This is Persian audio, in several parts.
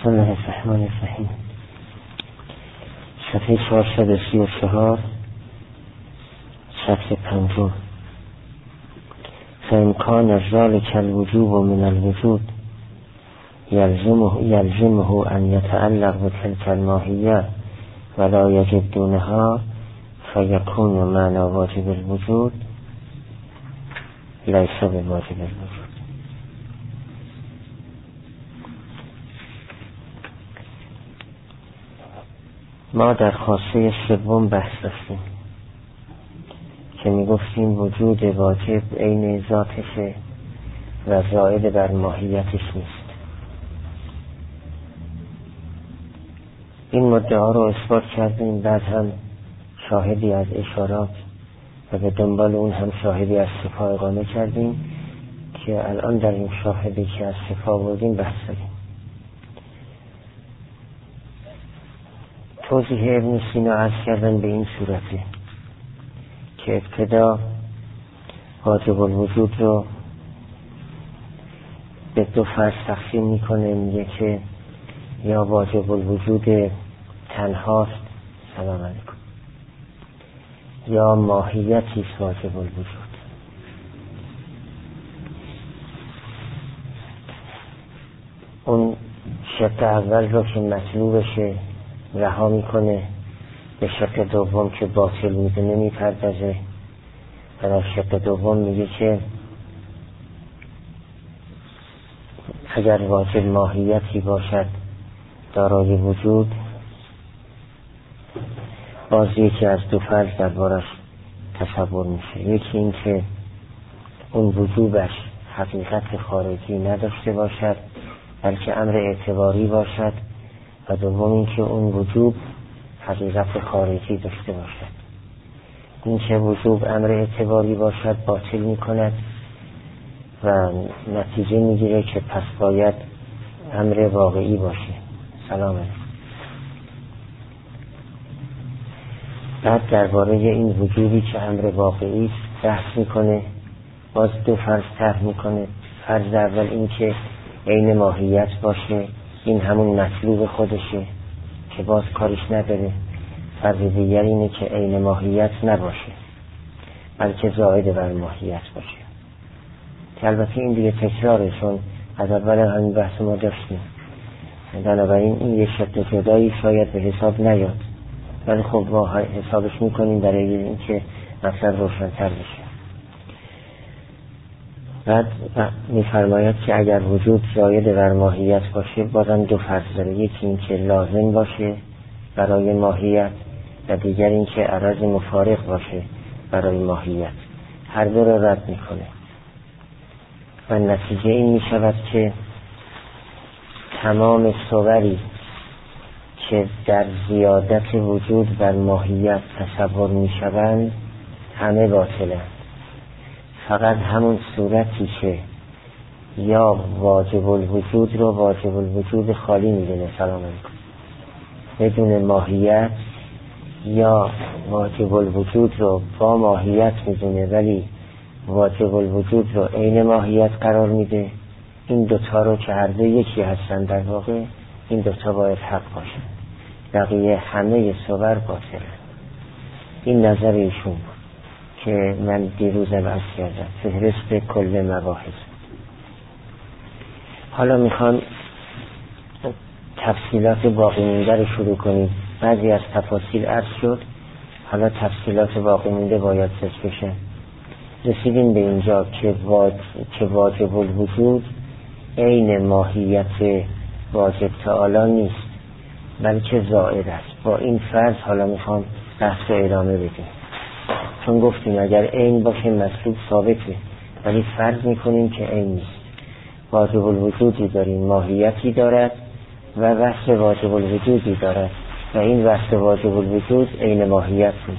بسم الله الرحمن الرحیم. صفحه 434 سطر 5. فإمکان ذلك الوجوب من الوجود يلزمه أن يتعلق بتلك الماهية ولا يجب دونها فيكون معنى واجب الوجود ليس بواجب الوجود. ما در خاصه سوم بحث داشتیم که میگفتیم وجود واجب عین ذاتشه و زائد بر ماهیتش نیست. این مدعا رو اثبات کردیم، بعد هم شاهدی از اشارات و به دنبال اون هم شاهدی از صفا اقامه کردیم که الان در این شاهدی که از صفا بردیم بحث داریم. توضیح ابن سینا عرض کردن به این صورته که ابتدا واجب الوجود رو به دو فرض تقسیم میکنه. میگه که یا واجب الوجود تنهاست، سلام علیکم، یا ماهیتی است واجب الوجود. اون شق اول رو که مطلوبشه رها میکنه، به شق دوم که باطل میدونه میپردازه. و در شق دوم میگه که اگر واجب ماهیتی باشد دارای وجود، باز یکی از دو فرض دربارش تصور میشه. یکی این که اون وجوبش حقیقت خارجی نداشته باشد بلکه امر اعتباری باشد، و دوم این که اون وجوب حقیقت خارجی داشته باشد. این که وجوب امر اعتباری باشد باطل میکند و نتیجه میگیره که پس باید امر واقعی باشه. سلام علیکم. بعد درباره این وجودی که امر واقعی است بحث میکنه، باز دو فرض طرح میکنه. فرض اول این که عین ماهیت باشه، این همون مطلوب خودشه که باز کارش نداره. فرض دیگر اینه که عین ماهیت نباشه بلکه زائد بر ماهیت باشه، که البته این دیگه تکراره چون از اول همین بحث ما داشتیم. بنابراین این یه شق جدایی شاید به حساب نیاد، ولی خب ما حسابش میکنیم برای اینکه مطلب روشن‌تر بشه. بعد میفرماید که اگر وجود زائد بر ماهیت باشه بازم دو فرض داره. یکی این که لازم باشه برای ماهیت و دیگر این که عرض مفارق باشه برای ماهیت. هر دو رو رد میکنه و نتیجه این میشود که تمام صوری که در زیادت وجود بر ماهیت تصور میشوند همه باطلند. فقط همون صورتی که یا واجب الوجود رو واجب الوجود خالی میدونه، سلام علیکم، بدون ماهیت، یا واجب الوجود رو با ماهیت میدونه ولی واجب الوجود رو عین ماهیت قرار میده. این دوتا رو که هر دو یکی هستن در واقع، این دوتا باید حق باشن، بقیه همه صور باطلن. این نظر ایشون بود که من دیروزم عرض کردم، فهرست کل مباحث. حالا میخوام تفصیلات باقی مونده رو شروع کنیم. بعضی از تفاصیل عرض شد، حالا تفصیلات باقی مونده باید ذکر بشه. رسیدیم به اینجا که واجب الوجود عین ماهیت واجب تعالی نیست بلکه زائد است. با این فرض حالا میخوام بحث رو ادامه بدیم، چون گفتیم اگر عین باشه مطلوب ثابته، ولی فرض میکنیم که عین نیست. واجب الوجودی داریم، ماهیتی دارد و وصف واجب الوجودی دارد و این وصف واجب الوجود عین ماهیت نیست.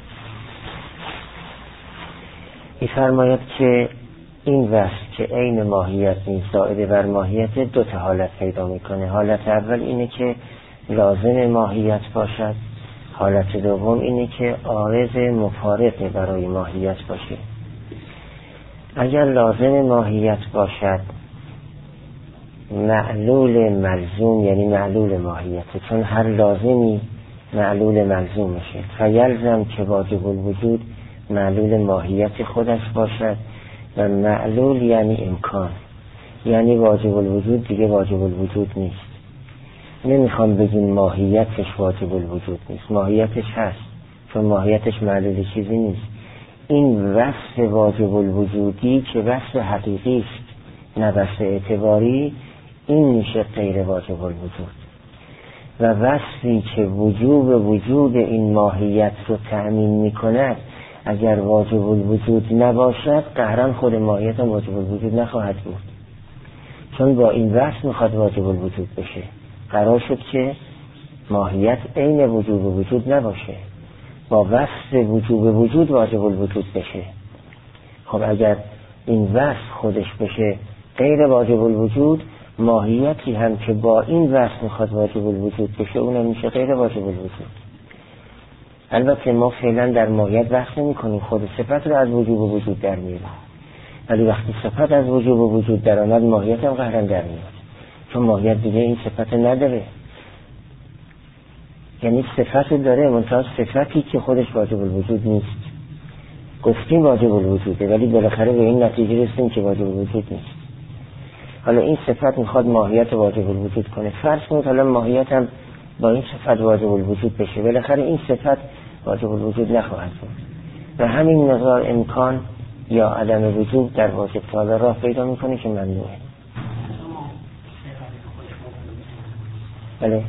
می‌فرماید که این وصف که عین ماهیت نیست زائد بر ماهیت دو تا حالت پیدا میکنه. حالت اول اینه که لازم ماهیت باشد، حالت دوم اینه که عارض مفارق برای ماهیت باشه. اگر لازم ماهیت باشد معلول ملزوم یعنی معلول ماهیته، چون هر لازمی معلول ملزوم میشه. فیلزم که واجب الوجود معلول ماهیت خودش باشد و معلول یعنی امکان، یعنی واجب الوجود دیگه واجب الوجود نیست. نمیخوام بگیم ماهیتش واجب الوجود نیست، ماهیتش هست، چون ماهیتش معلول چیزی نیست. این وصف واجب الوجودی که وصف حقیقی است نه وصف اعتباری، این میشه غیر واجب الوجود. و وصفی که وجود این ماهیت رو تأمین میکند اگر واجب الوجود نباشد قهرن خود ماهیت هم واجب الوجود نخواهد بود، چون با این وصف میخواد واجب الوجود بشه. قرار شد که ماهیت عین وجوب وجود نباشه، با وصف وجوب وجود واجب الوجود بشه. خب اگر این وصف خودش بشه غیر واجب الوجود، ماهیتی هم که با این وصف میخواد واجب الوجود بشه اونم میشه غیر واجب الوجود. البته ما فعلا در ماهیت بحث نمی‌کنیم، خود صفت رو از وجوب وجود در میاریم، ولی وقتی صفت از وجوب وجود در آمد ماهیت هم قهرن در میاد، چون ماهیت دیگه این صفت نداره. یعنی صفت داره منتها صفتی که خودش واجب الوجود نیست. گفتیم واجب الوجوده ولی بالاخره به این نتیجه رسیدیم که واجب الوجود نیست. حالا این صفت میخواد ماهیت واجب الوجود کنه. فرض کنید حالا ماهیت هم با این صفت واجب الوجود بشه، بالاخره این صفت واجب الوجود نخواهد بود و همین مقدار امکان یا عدم وجود در واجب تعالی راه پیدا میکنه که ممنوعه. بله.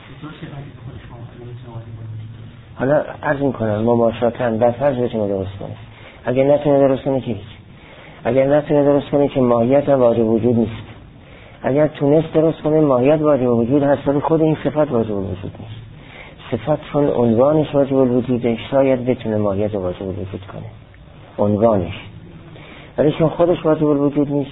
حالا عرض میکنم مماشاتاً در فرض بتونه درست کنه، اگر نتونه درست کنه که هیچ. اگر نتونه درست کنه که ماهیت هم واجب وجود نیست، اگر تونست درست کنه ماهیت واجب وجود هست ولی خود این صفت واجب وجود نیست. صفت چون عنوانش واجب الوجوده شاید بتونه ماهیت واجب الوجود کنه، عنوانش، ولی چون خودش واجب الوجود نیست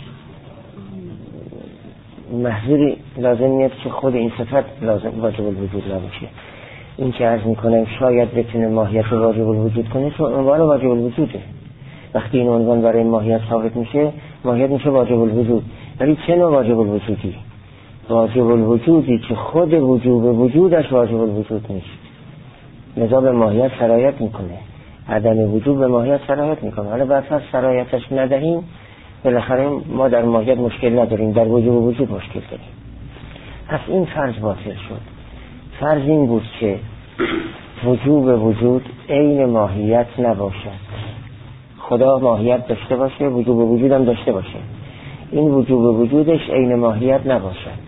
محضوری لازم میاد که خود این صفت لازم واجب الوجود نباشه. این که عرض میکنم شاید بتونه ماهیت واجب الوجود کنه چون عنوان واجب الوجوده. وقتی این عنوان برای ماهیت ثابت میشه ماهیت میشه واجب الوجود. ولی چه نوع واجب الوجودی؟ واجب الوجودی که خود وجوب وجودش واجب الوجود نیست، لذا به ماهیت سرایت میکنه. عدم وجود به ماهیت سرایت میکنه. حالا بعد سرایتش ندهیم بالاخره ما در ماهیت مشکل نداریم، در وجوب وجود مشکل داریم. پس این فرض باطل شد. فرض این بود که وجوب وجود عین ماهیت نباشد. خدا ماهیت داشته باشه، وجوب وجود هم داشته باشه، این وجوب وجودش عین ماهیت نباشد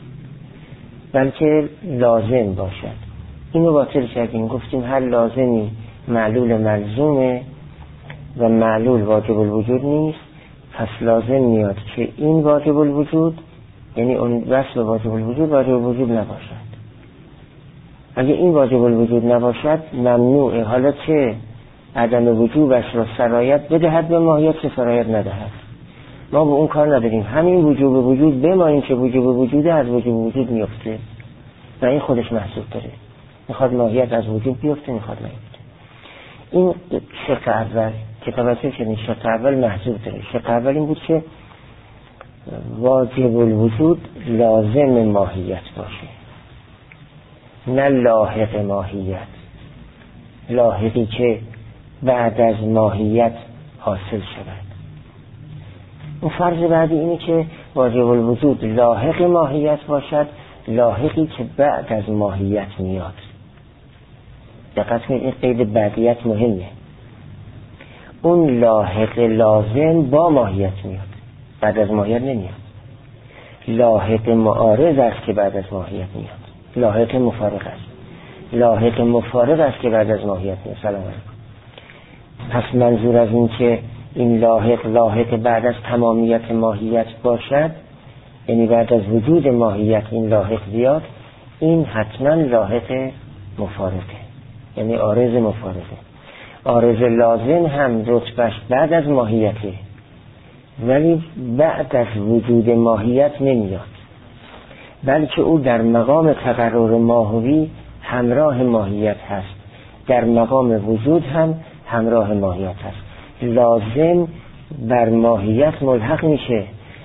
بلکه لازم باشد. اینو باطل کردیم، گفتیم هر لازمی معلول ملزومه و معلول واجب الوجود نیست. پس لازم میاد که این واجب الوجود یعنی اون وصف واجب الوجود واجب الوجود نباشد. اگه این واجب الوجود نباشد ممنوعه حالا چه عدم وجوبش را سرایت بدهد به ماهیت که سرایت ندهد. ما به اون کار نداریم، همین وجوب وجود بمانیم که وجوب وجود از وجوب وجود میفته و این خودش محسوب داره. میخواد ماهیت از وجود بیفته، میخواد نیفته. این شق اول که توجه کنید، شق اول محسوب داره. شق اول این بود که واجب الوجود لازم ماهیت باشه نه لاحق ماهیت، لاحقی که بعد از ماهیت حاصل شود. اون فرض بعدی اینه که واجب الوجود لاحق ماهیت باشد، لاحقی که بعد از ماهیت میاد. دقت کنید این قید بعدیت مهمه. اون لاحق لازم با ماهیت میاد، بعد از ماهیت نمیاد. لاحق معارض است که بعد از ماهیت میاد، لاحق مفارق است. لاحق مفارق است که بعد از ماهیت میاد. سلام علیکم. پس منظور از این که این لاحق بعد از تمامیت ماهیت باشد، یعنی بعد از وجود ماهیت این لاحق بیاد، این حتما لاحق مفارقه، یعنی عارض مفارقه. عارض لازم هم رتبهش بعد از ماهیته ولی بعد از وجود ماهیت نمیاد، بلکه او در مقام تقرر ماهوی همراه ماهیت هست، در مقام وجود هم همراه ماهیت هست. لازم بر ماهیت ملحق میشه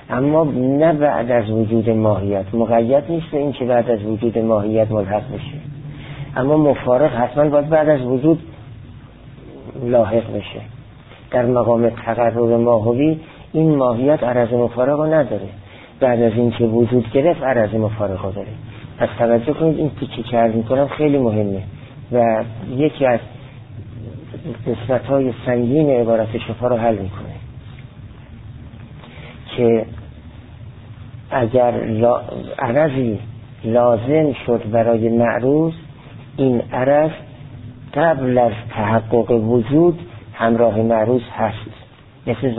اما نه بعد از وجود ماهیت. مقید نیست به این که بعد از وجود ماهیت ملحق بشه، اما مفارق حتما باید بعد از وجود لاحق بشه. در مقام تقرر ماهوی این ماهیت عرض مفارق رو نداره، بعد از این که وجود گرفت عرض مفارق رو داره. پس توجه کنید این تیکه که عرض میکنم خیلی مهمه و یکی از قسمت‌های سنگین عبارت شفا رو حل میکنه که اگر عرضی لازم شد برای معروض، این عرض قبل از تحقق وجود همراه معروض هست. مثل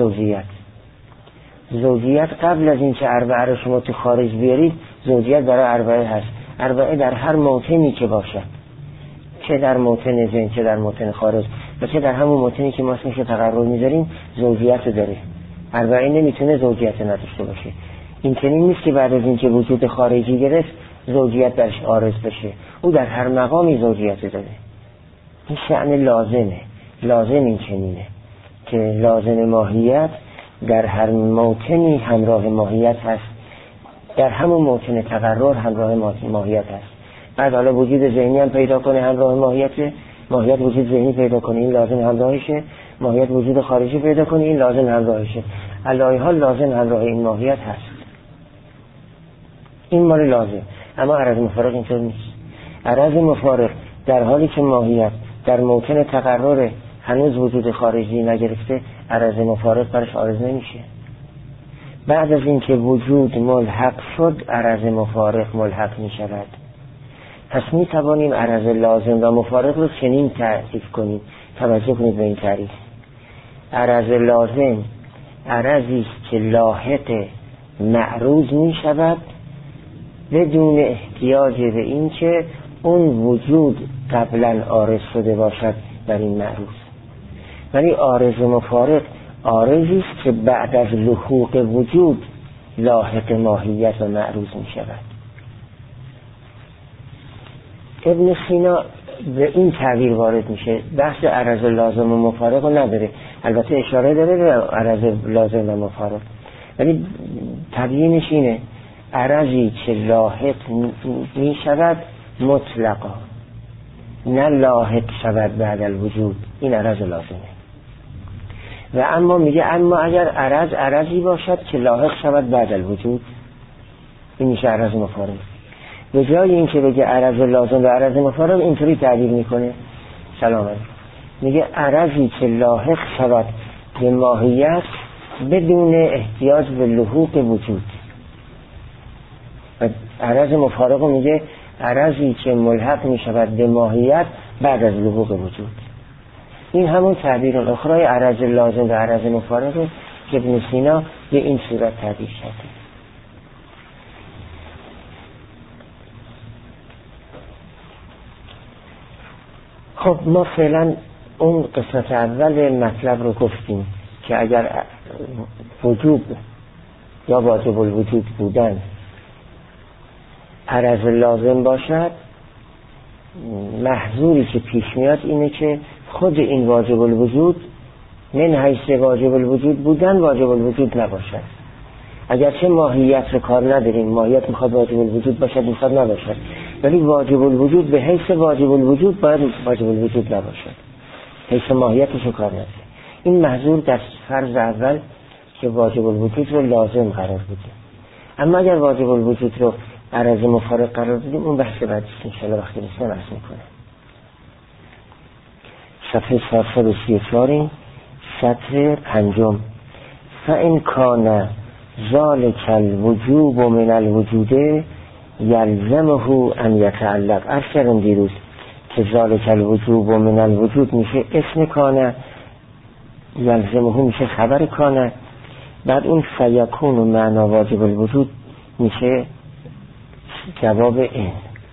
زوجیت قبل از این که اربعه رو شما تو خارج بیارید، زوجیت برای اربعه هست. اربعه در هر موطنی که باشد، چه در موطن ذهن چه در موطن خارج و چه در همون موطنی که ما اسمش تقرر میذاریم زوجیت داره. اربعه نمیتونه زوجیت نداشته باشه. این چنین نیست که بعد از این که وجود خارجی گرفت زوجیت درش عارض بشه، او در هر مقامی زوجیت داره. این شأن لازمه. لازم این چنینه که لازم ماهیت در هر موطنی همراه ماهیت هست، در همون موطن تقرر همراه ماهیت هست. بعد حالا وجود ذهنی هم پیدا کنه همراه ماهیت وجود ذهنی پیدا کنه، این لازم همراهشه. ماهیت وجود خارجی پیدا کنه، این لازم همراهشه. علایه ها لازم همراه این ماهیت هست. این مال لازم. اما عرض مفارق اینطور نیست. عرض مفارق در حالی که ماهیت در موطن تقرر هنوز وجود خارجی نگرفته، عرض مفارق برش عارض نمیشه. بعد از اینکه وجود ملحق شد، عرض مفارق ملحق می شود. پس می توانیم عرض لازم و مفارق رو چنین تعریف کنیم. توجه کنید به این تعریف. عرض لازم عرضی است که لاحق معروض می شود بدون احتیاج به این که اون وجود قبلا عارض شده باشد در این معروض. ولی عارض مفارق عارضی است که بعد از لحوق وجود لاحق ماهیت و معروض می شود. ابن سینا به این تعبیر وارد میشه. بحث عرض لازم و مفارق رو نداره، البته اشاره داره به عرض لازم و مفارق، ولی تبیینش اینه: عرضی که لاحق می شود مطلقا، نه لاحق شود بعد الوجود، این عرض لازمه. و اما میگه اما اگر عرضی باشد که لاحق شود بعد الوجود، این میشه عرض مفارق. به جای این که بگه عرض لازم و عرض مفارق، اینطوری تعبیر میکنه. سلام علیکم. میگه عرضی که لاحق شود به ماهیت بدون احتیاج به لحوق وجود. و عرض مفارق میگه عرضی که ملحق میشود به ماهیت بعد از لحوق وجود. این همون تعبیر الاخرى عرض لازم و عرض مفارق که ابن سینا به این صورت تعبیر کرده. خب ما فعلا اون قسمت اول مطلب رو گفتیم که اگر وجود یا واجب الوجود بودن عرض لازم باشد، محظوری که پیش میاد اینه که خود این واجب الوجود من حیث واجب الوجود بودن واجب الوجود نباشد. اگرچه ماهیت رو کار نداریم، ماهیت میخواد واجب الوجود باشد، میخواد نباشد، ولی واجب الوجود به حیث واجب الوجود باید واجب الوجود نباشد، حیث ماهیتش رو کار نداره. این محظور در فرض اول که واجب الوجود رو لازم قرار بوده. اما اگر واجب الوجود رو عرض مفارق قرار بدیم، اون بحث بعدیست انشاءالله وقتی رسیم عرض میکنه. صفحه 434 سطر 5. فإن کان ذلک الوجوب من الوجود یلزمه ان یتعلق. عرض کردم دیروز که ذلک الوجوب من الوجود میشه اسم کانه، یلزمه میشه خبر کانه، بعد اون فیکون و معنا واجب الوجود میشه جواب این.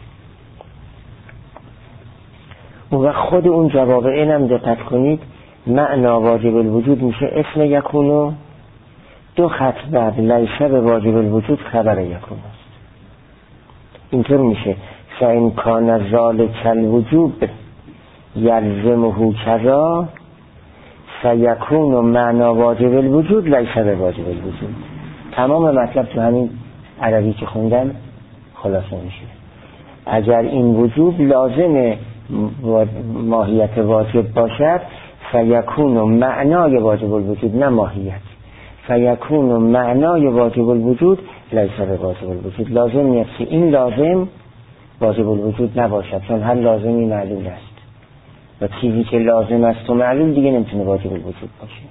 و خود اون جواب این هم دقت کنید، معنا واجب الوجود میشه اسم یکونو، دو خط بعد لیسه به واجب الوجود خبر یکون است. اینطور میشه فإن کان ذلک الوجوب یلزمه کذا فیکون معنا واجب الوجود لیسه به واجب الوجود. تمام مطلب تو همین عربی که خوندم خلاصه میشه. اگر این وجوب لازم ماهیت واجب باشد فیکون معنای واجب الوجود، نه ماهیت. فیکون معنای واجب الوجود لیس بواجب الوجود. لازم نیست که این لازم واجب الوجود نباشد، چون هر لازمی معلول است و چیزی که لازم است و معلول دیگه نمیتونه واجب الوجود باشه.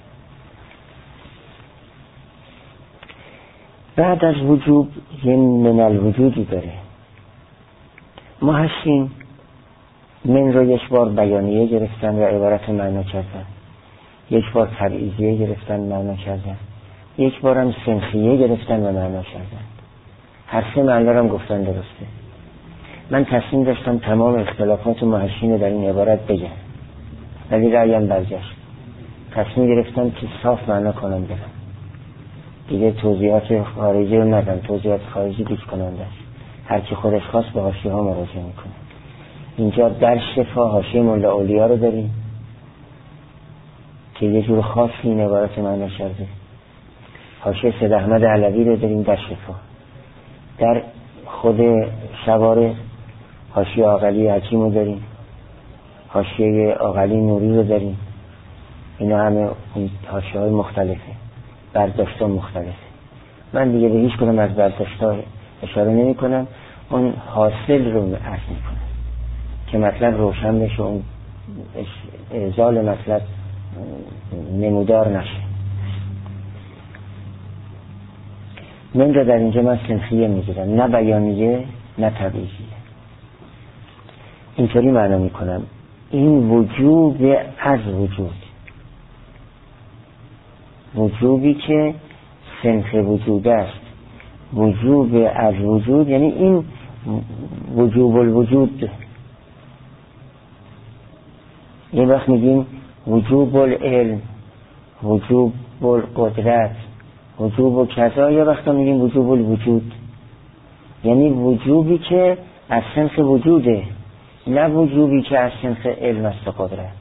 بعد از وجوب یه من الوجودی داره. ما هستیم من رو یک بار بیانیه گرفتن و عبارت معنا کردن، یک بار تبعیضیه گرفتن معنا کردن، یک بار هم سنخیه گرفتن و معنا کردن. هر سه معنا رو هم گفتن درسته. من تصمیم داشتم تمام اختلافات محشین در این عبارت بگم، ولی رأیم برگشت. تصمیم گرفتم که صاف معنا کنم برم، دیگه توضیحات خارجی رو ندم. توضیحات خارجی گیج کننده است. هر کی خودش خواست به حاشیه ها مراجعه میکنه. اینجا در شفا حاشیه ملا اولیا رو داریم که یه جور خاصی این عبارت معنا کرده. حاشیه سید احمد علوی رو داریم در شفا. در خود شوارع حاشیه عاقلی حکیم رو داریم، حاشیه عاقلی نوری رو داریم. اینا همه حاشیه های مختلفه، برداشت مختلفه. من دیگه به هیچ کدوم از برداشت ها اشاره نمی کنم، اون حاصل رو عرض می کنم که مطلب روشن بشه، اون ازال مطلب نمودار نشه. من را در اینجا من سنخیه می گیرم، نه بیانیه نه تبعیضیه. اینطوری معنا می کنم این وجوب از وجود، وجوبی که سنخ وجود است، وجوب از وجود، یعنی این وجوب الوجود. یه وقت میگیم وجوب العلم، وجوب القدرت، وجوب و کذا، یه وقت میگیم وجوب الوجود، یعنی وجوبی که از سنخ وجوده، نه وجوبی که از سنخ علم است و قدرت.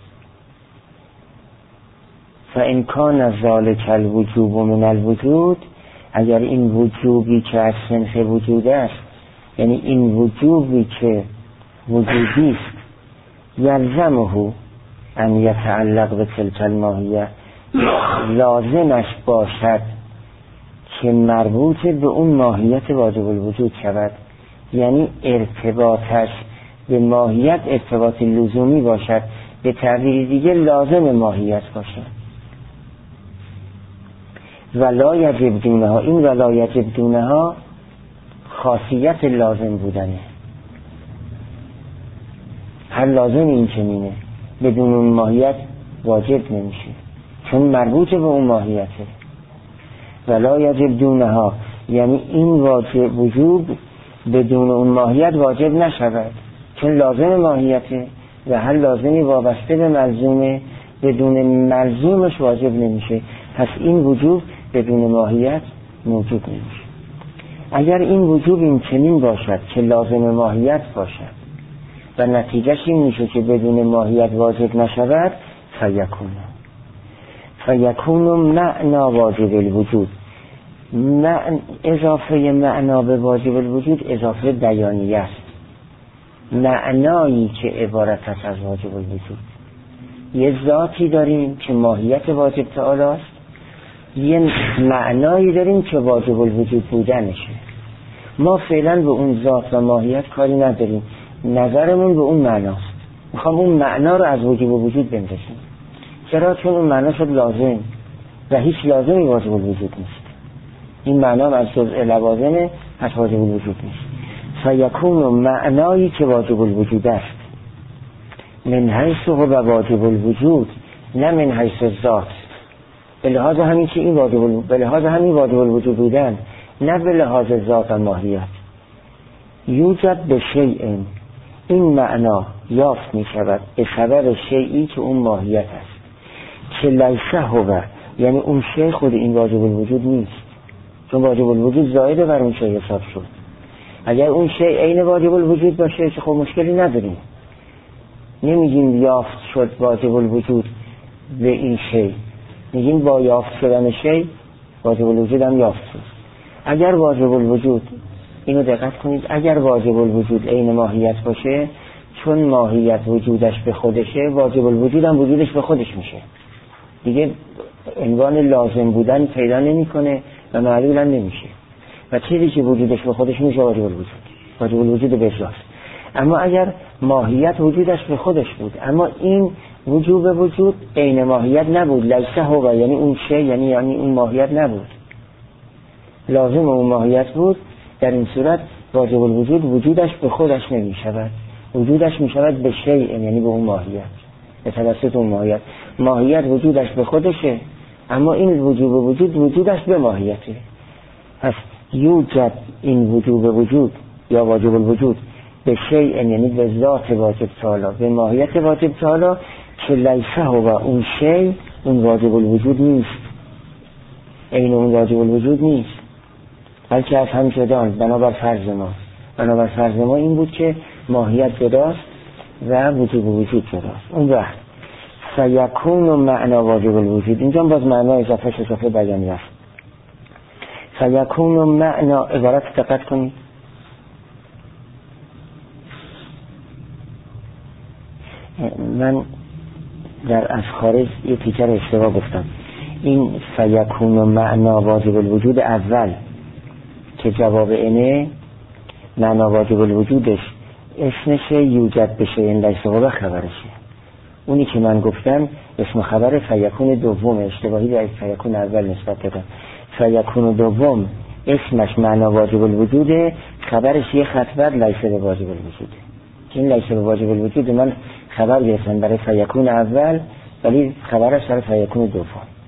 فإن کان ذلک الوجوب من الوجود، اگر این وجوبی که از سنخ وجود است، یعنی این وجوبی که وجودی است، یلزمه ان یتعلق به تلک الماهیه، لازمش باشد که مربوط به اون ماهیت واجب الوجود شود، یعنی ارتباطش به ماهیت ارتباط لزومی باشد، به تعبیر دیگه لازم ماهیت باشد. ولا یجب دونها، این ولا یجب دونها خاصیت لازم بودنه. هر لازم این چنینه، بدون اون ماهیت واجب نمیشه، چون مربوط به اون ماهیته. ولا یجب دونها یعنی این واجب وجوب بدون اون ماهیت واجب نشود، چون لازم ماهیته و هر لازمی وابسته به ملزومه، بدون ملزومش واجب نمیشه. پس این وجوب بدون ماهیت موجود نمیشه. اگر این وجوب این چنین باشد که لازم ماهیت باشد و نتیجهش این میشه که بدون ماهیت واجب نشود، فیکون معنا واجب الوجود. اضافه معنا به واجب الوجود اضافه بیانیه است، معنایی که عبارت است از واجب الوجود. یه ذاتی داریم که ماهیت واجب تعالی است، یه معنایی داریم که واجب الوجود بودنشه. ما فعلا به اون ذات و ماهیت کاری نداریم، نظرمون به اون معناست. میخوام اون معنا رو از واجب الوجود بندازیم. چرا؟ چون اون معنا شد لازم و هیچ لازمی واجب الوجود نیست. این معنا از جزء لوازم از واجب الوجود نیست. فیکون معنایی که واجب الوجود است من حیث و واجب الوجود، نه من حیث الذات. به لحاظ همین که این واجب، به لحاظ همین واجب الوجود بودن، نه به لحاظ ذات و ماهیت. یوجد به شیء، این معنا یافت می شود به سبب شیئی که اون ماهیت است، که لیسه هو، یعنی اون شیء خود این واجب الوجود نیست، چون واجب الوجود زائد بر اون شیء حساب شد. اگر اون شیء عین واجب الوجود باشه که خب مشکلی نداریم، نمیگیم یافت شد واجب الوجود به این شیء، میگیم با یافت شدن شیء واجب الوجود هم یافت شد. اگر واجب الوجود، اینو دقت کنید، اگر واجب الوجود عین ماهیت باشه، چون ماهیت وجودش به خودشه، واجب الوجود هم وجودش به خودش میشه، دیگه عنوان لازم بودن پیدا نمیکنه و معلول هم نمیشه و چیزی که وجودش به خودش میشه واجب الوجود، واجب الوجود به ذات. اما اگر ماهیت وجودش به خودش بود، اما این وجوب وجود عین ماهیت نبود، لیسه هو، یعنی اون شی، یعنی اون ماهیت نبود، لازم اون ماهیت بود، در این صورت واجب الوجود وجودش به خودش نمی شود، وجودش می شود به شی، یعنی به اون ماهیت، به توسط اون ماهیت. ماهیت وجودش به خودشه، اما این وجوب وجود وجودش به ماهیته. پس یوجد این وجوب وجود یا واجب الوجود به شی، یعنی به ذات واجب تعالی، به ماهیت واجب تعالی، که لیسه و اون شی اون واجب الوجود نیست، این اون واجب الوجود نیست، بلکه از هم جدان. بنابر فرض ما این بود که ماهیت جداست و وجوب وجود جداست. اون وقت سیکون و معنا واجب الوجود، اینجا باز معنا اضافه بیان رفت. سیکون و معنا عبارت دقت کنید، من در از خارج یه تیکر اشتباه گفتم. این سیکون و معنا واجب الوجود اول که جواب اینه، معنا واجب الوجودش اسمشه یوجد بشه، این لیسه و خبرشه. اونی که من گفتم اسم خبر سیکون دوم، اشتباهی به سیکون اول نسبت دادم. سیکون دوم اسمش معنا واجب الوجوده، خبرش یه خط بعد لیسه و واجب الوجوده. این لیسه و واجب الوجود من خبر گرفتم برای سیکون اول، ولی خبرش برای سیکون دوم.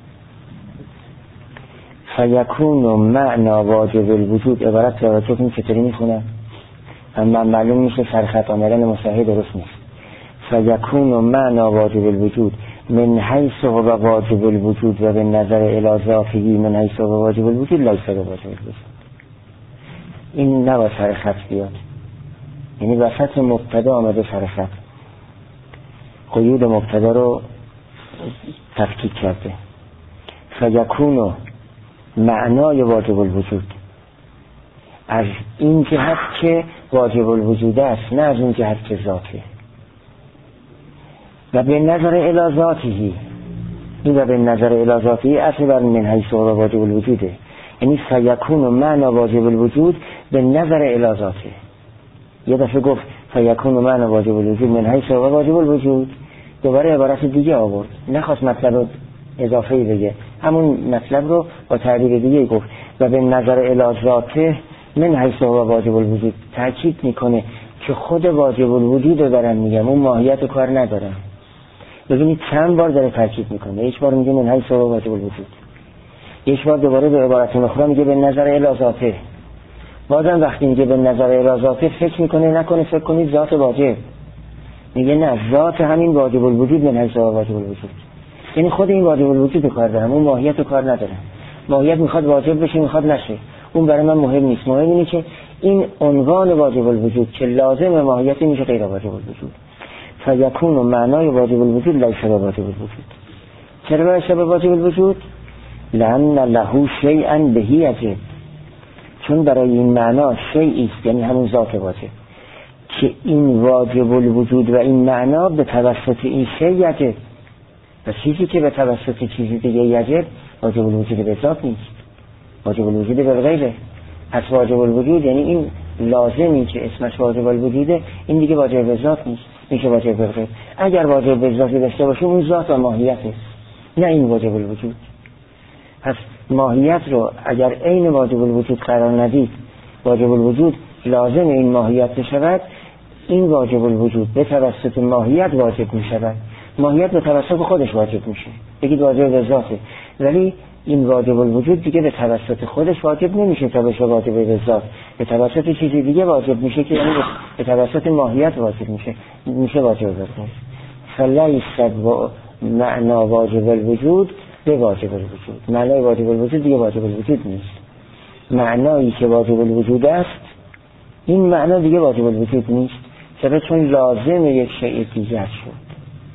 سیکون و معنا واجب الوجود عبارت توجه کنید چطوری میخونم، اما معلوم میشه سرخط آمدن مصحح درست نیست. سیکون و معنا واجب الوجود من حیث و واجب الوجود و به نظر الی ذاته من حیث و واجب الوجود لیسه و واجب الوجود. این نباید سرخط بیاد، یعنی وسط مبتدا آمده سرخط، قیود مبتدا رو تفکیک کرده. سیکون و معنای واجب الوجود از این جهت که واجب الوجود است، نه از اون جهت که ذاته. و به نظر الی ذاته، این و به نظر الی ذاته اصل بر من حیث و واجب الوجوده، یعنی سیکون و معنا واجب الوجود به نظر الی ذاته. یه دفعه گفت سیکون و معنا واجب الوجود من حیث و واجب الوجود، دوباره عبارت دیگه آورد، نخواست مطلب رو اضافه‌ای بگه، همون مطلب رو با تعبیر دیگه گفت. و به نظر الی ذاته من حیث و واجب الوجود، تاکید میکنه که خود واجب الوجود رو دارن میگم، اون ماهیت کار ندارم. ببینید چند بار داره تاکید میکنه، یک بار میگه من حیث و واجب الوجود، یک بار دوباره به عبارت اخرى میگه به نظر الی ذاته. بازم وقتی میگه به نظر الی ذاته فکر میکنه، نکنه فکر کنید ذات واجب، میگه نه، ذات همین واجب الوجود من حیث و واجب الوجود، یعنی خود این واجب الوجود کار دارم، اون ماهیت کار ندارم. ماهیت میخواد واجب بشه میخواد نشه، اون برای من مهم نیست. مهم اینه که این عنوان واجب الوجود که لازم ماهیت میشه غیر واجب الوجود. فیکون و معنای واجب الوجود لیسه و واجب الوجود. چرا لیسه و واجب الوجود؟ لأن له شیئا بهی یجب، چون برای این معنا شیئی است، یعنی همون ذات واجب، که این واجب الوجود و این معنا به توسط این شیء یجب، و چیزی که به توسط چیزی دیگه یجب واجب الوجود به ذات نیست، واجب الوجود به غیره. پس واجب الوجود یعنی این لازمی که اسمش واجب الوجوده، این دیگه واجب به ذات نیست، میشه واجب به غیر. اگر واجب به ذات داشته باشه اون ذات و ماهیته، نه این واجب الوجود. پس ماهیت رو اگر عین واجب الوجود قرار ندید، واجب الوجود لازم این ماهیت بشود، این واجب الوجود به توسط ماهیت واجب میشود، ماهیت به توسط خودش واجب میشه، بگید واجب به ذاته، ولی این واجب الوجود دیگه به توسط خودش واجب نمیشه تا بشه واجب به ذات، به توسط چیزی دیگه واجب میشه که یعنی به توسط ماهیت واجب میشه واجب به ذات. فلیست و معنا واجب الوجود به واجب الوجود، معنای واجب الوجود دیگه واجب الوجود نیست، معنایی که واجب الوجود است این معنا دیگه واجب الوجود نیست. چرا؟ چون لازم یک شیء دیگر شد.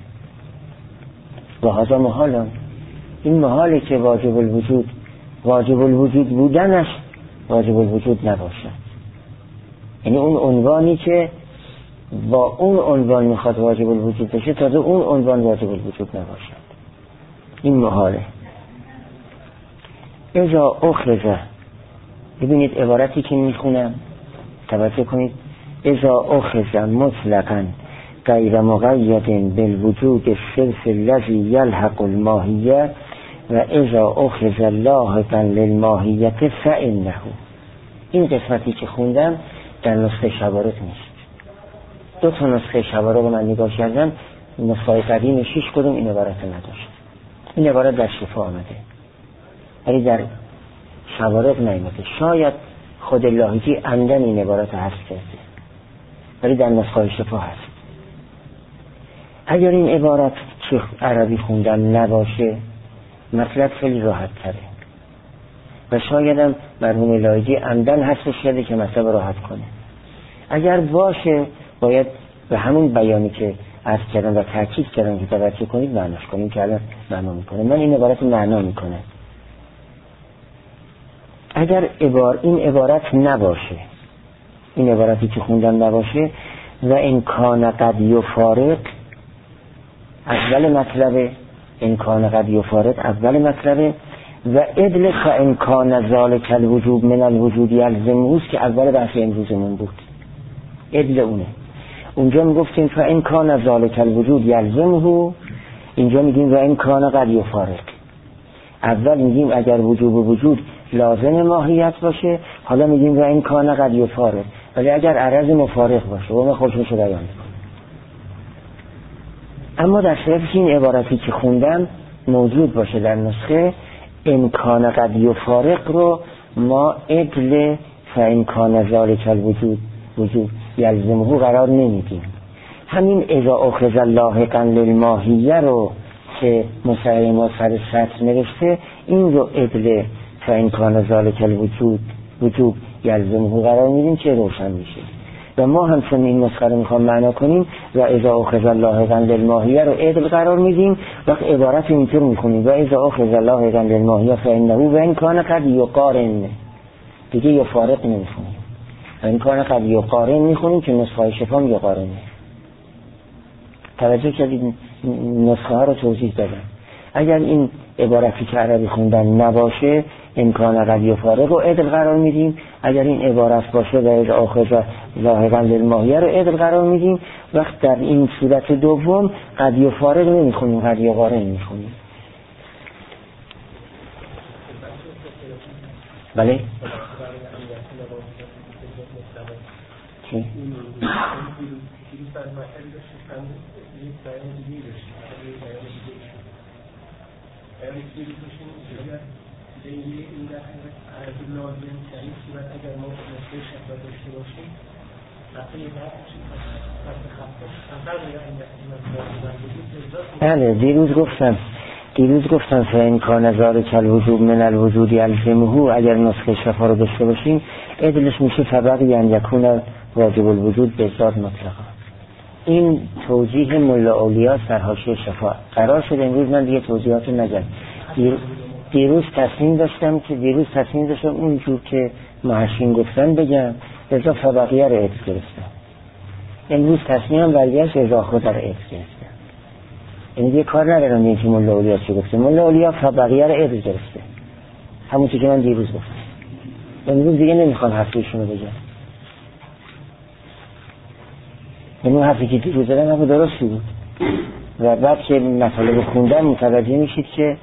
و هذا محال، این محاله که واجب الوجود بودنش واجب الوجود نباشد. یعنی اون عنوانی که با اون عنوان میخواد واجب الوجود بشه تازه اون عنوان واجب الوجود نباشد. این محاله. اذا اخرج، ببینید عبارتی که میخونم توجه کنید، اذا اخرج مطلقا غیر مقید بالوجود الصرف الذي یلحق الماهیه و اذا اخرج لاحقا للماهیه فانه. این قسمتی که خوندم در نسخه شوارق نیست. 2 نسخه شوارق رو من نگاه کردم، نسخه قدیم 6 کدوم این عبارت نداشت. این عبارت در شفا آمده ولی در شوارق نیامده. شاید خود لاحقی عمدن این عبارت حذف کرده ولی در نسخه شفا هست. اگر این عبارت که عربی خوندم نباشه مطلب خیلی راحت تره و شایدم مرحوم لاحقی عمدن حذفش کرده که مطلب راحت کنه. اگر باشه باید به همون بیانی که عرض کردم و تاکید کردم که توجه کنید معناش کنیم که الان معنا میکنه. من این عبارت معنا میکنه. اگر این عبارت نباشه، این عبارتی که خوندم نباشه و این کان قد یفارق اول مطلبه، این کان قد یفارق اول مطلبه و ادل فان کان ذلک الوجوب من الوجود یلزمه که اول بحث امروزمون بود. ادل اونه. اونجا میگفتیم فان کان ذلک الوجود یلزمه، اینجا میگیم و این کان قد یفارق. اول میگیم اگر وجود لازم ماهیت باشه، حالا میگیم و این کان قد یفارق، ولی اگر عرض مفارق باشه و من خودش رو بیان میکنم. اما در صورتی که این عبارتی که خوندم موجود باشه در نسخه، این کان قد یفارق رو ما ادل فان کان ذلک الوجود یلزمه قرار نمیدیم. همین اذا اخرج لاحقا للماهیه رو که مصحح ما سر سطر نوشته، این رو ادل فان کان ذلک الوجود یلزمه قرار میدیم که روشن میشه. و ما هم چون این نسخه رو میخوام معنا کنیم و اذا اخرج لاحقا للماهیه رو ادل قرار میدیم، وقت عبارت اینطور میخونیم و اذا اخرج لاحقا للماهیه فانه و ان کان قد یقارن، دیگه یفارق نمیخونیم. این کان قد یقارن میخونیم که نسخه شفا یقارنه. توجه کردید نسخه ها رو توضیح دادم. اگر این عبارتی که عربی خوندن نباشه امکان قد یفارق رو ادل قرار میدیم، اگر این عبارت باشه و از آخر لاحقا للماهیه رو ادل قرار میدیم. وقت در این صورت دوم قد یفارق نمیخونیم، قد یقارن میخونیم. بله چی؟ بله دیروز گفتم فان کان ذلک الوجوب من الوجود یلزمه، اگر نسخه شفا رو داشته باشیم ادلش میشه فبقی ان یکون واجب الوجود به ذات مطلقا. این توضیح ملا اولیا در حاشیه شفا. قرار شد امروز من دیگه توضیحات نگم. دیروز تصمیم داشتم اونجور که محشین گفتن بگم، ازا فبقیه رو ادل گرفتم. امروز تصمیمم برگشت ازا خود رو ادل گرفتم. این دیگه کار ندارم این که ملا اولیا چه گفته. ملا اولیا فبقیه رو ادل گرفته، همون چیزی که من دیروز گفتم. امروز دیگه نمیخوام حرفیشون رو بگم. این حرفی که دیروز دادم حرف درستی بود و بعد که مطالب خوندم متوجه میشید که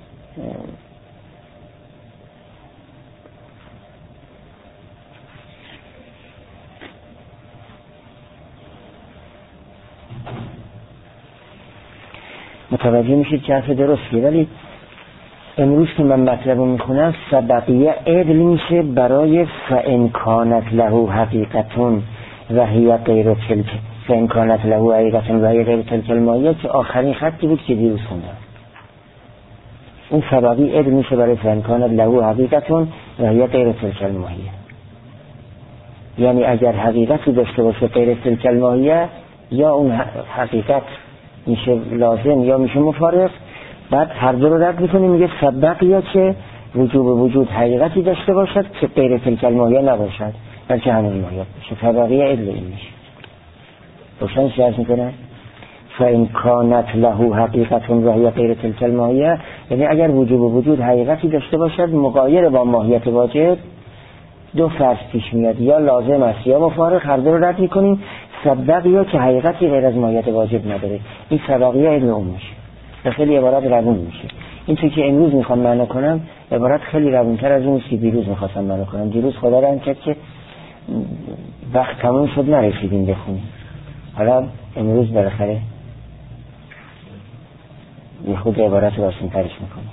حرف درستی. ولی امروز که من مطلب رو میخونم سبقیه عدل میشه برای فان کانت له حقیقتون و هی غیر تلک، فان کانت له حقیقتون و هی غیر تلک الماهیه که آخرین خطی بود که دیروز خوندم. اون سبقی عدل میشه برای فان کانت له حقیقتون و هی غیر تلک الماهیه. یعنی اگر حقیقتی داشته باشه غیر تلک الماهیه، یا اون حقیقت میشه لازم یا میشه مفارق. بعد هر دو رو رد میکنیم، میگه سبقیه که وجوب وجود حقیقتی داشته باشد که غیر تلک الماهیه نباشد بلکه همون ماهیت باشه. فبقیه الا این میشه. روشن شرح میکنه فإن كانت له حقیقت و هي غیر تلک الماهیه، یعنی اگر وجوب وجود حقیقتی داشته باشد مغایر با ماهیت واجب، دو فرض پیش میاد، یا لازم است یا مفارق، هر دو رو رد میکنیم. سبقیه که حقیقتی غیر از ماهیت واجب نداره، این سبقیه علم اون میشه و خیلی عبارت روون میشه. این چیزی که امروز میخوام معنا کنم عبارت خیلی روونتر از اون که دیروز میخواستم معنا کنم. دیروز خدا رحم کرد که وقت تموم شد نرسیدیم بخونیم، حالا امروز بالاخره یه خود عبارت رو آسان ترش میکنیم.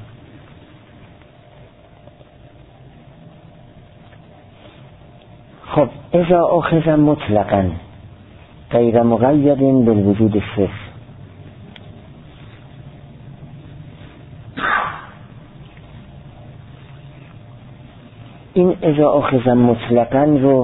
خب اذا اخذ مطلقا غیر مقید بالوجود صفر، این اذا اخذ مطلقا رو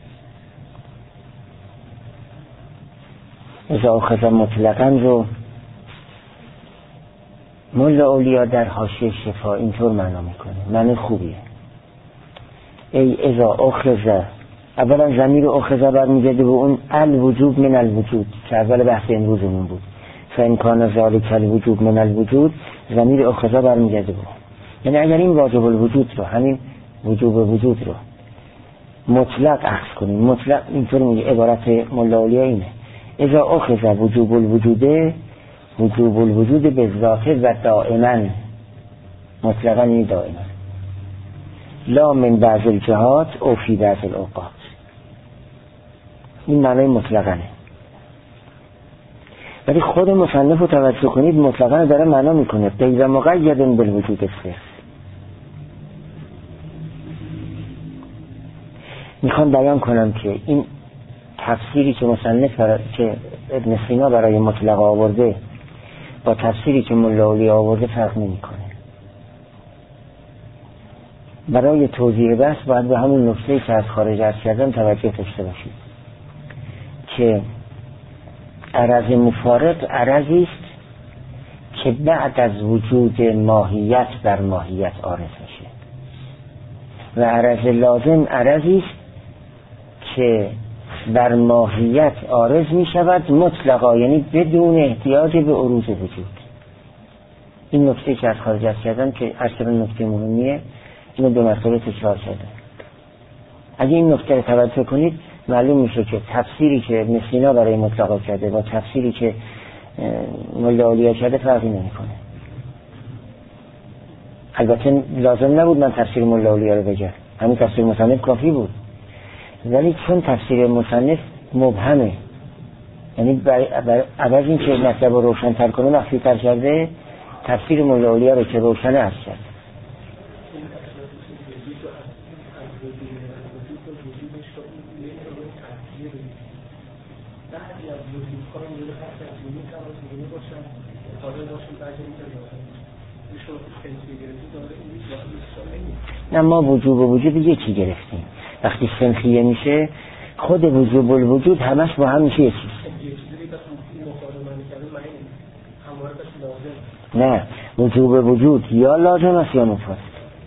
مولا اولیا در حاشیه شفا اینطور معنا میکنه، معنی خوبیه. ای اذا اخذ، اولا ضمیر اخذ برمیگرده به اون الوجوب من الوجود که اول بحث امروزمون بود. فإن كان ذلك الوجوب من الوجود، ضمیر اخذ برمیگرده به اون. یعنی اگر این واجب الوجود رو، همین وجوب وجود رو مطلق اخذ کنیم، مطلق اینطور میگه عبارت مولا اولیا اینه اذا اخذ وجوب الوجود به ذاته و دائما، مطلقا این دائما، لا من بعض الجهات او فی بعض الاوقات. این معنی مطلقانه. ولی خود مصنف رو توجه کنید، مطلقا داره معنا میکنه غیر مقید بالوجود صفر. میخوام بیان کنم که این تفسیری که مصنف که ابن سینا برای مطلق آورده با تفسیری که مولا اولیا آورده فرق نمیکنه. برای توضیح بحث باید به همون نکته‌ای که از خارج عرض کردم توجه داشته باشید که عرض مفارق عرضی است که بعد از وجود ماهیت بر ماهیت عارض میشه و عرض لازم عرضی است که بر ماهیت عارض می شود مطلقا، یعنی بدون احتیاج به عروض وجود. این نکته که از خارج عرض کردم که اصلا نکته مهمیه، اینو به مرتبه تکرار کردم. اگه این نکته رو توجه کنید معلوم میشه که تفسیری که ابن سینا برای مطلقا کرده با تفسیری که مولا اولیا کرده فرقی نمیکنه. البته لازم نبود من تفسیر مولا اولیا رو بگم، همین تفسیر مصنف کافی بود، ولی چون تفسیر مصنف مبهمه، یعنی عوض این که مطلب رو روشن تر کنه مخفی تر کرده، تفسیر مولا اولیا رو که روشنه عرض کرد. نه ما وجوب و وجود یکی گرفتیم. وقتی سنخیه میشه خود وجوب الوجود همش با هم میشه یکی. نه وجوب وجود یا لازم است یا مفارق.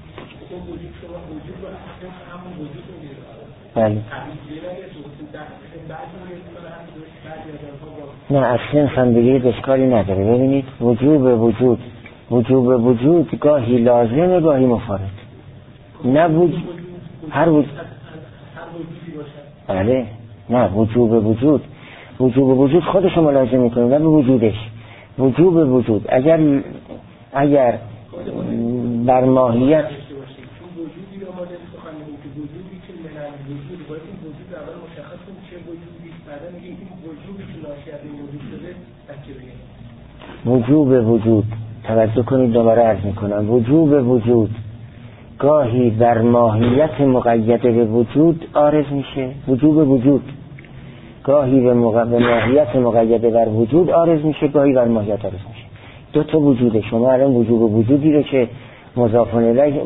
بله. نه اصلا خندگی اشکالی نداره. ببینید وجوب وجود گاهی لازمه گاهی مفارق. نه هر وجود بله. نه وجوب وجود خودش رو ملازم میکنه، نه به وجودش. وجوب وجود اگر بر ماهیت وجوب وجود توجه کنید دوباره عرض میکنم، وجوب وجود گاهی بر ماهیت مقیده به وجود عارض میشه، وجوب وجود گاهی به ماهیت مقیده بر وجود عارض میشه، گاهی بر ماهیت عارض میشه. دو تا وجوده. شما الان وجوب وجودی رو که مضاف الیه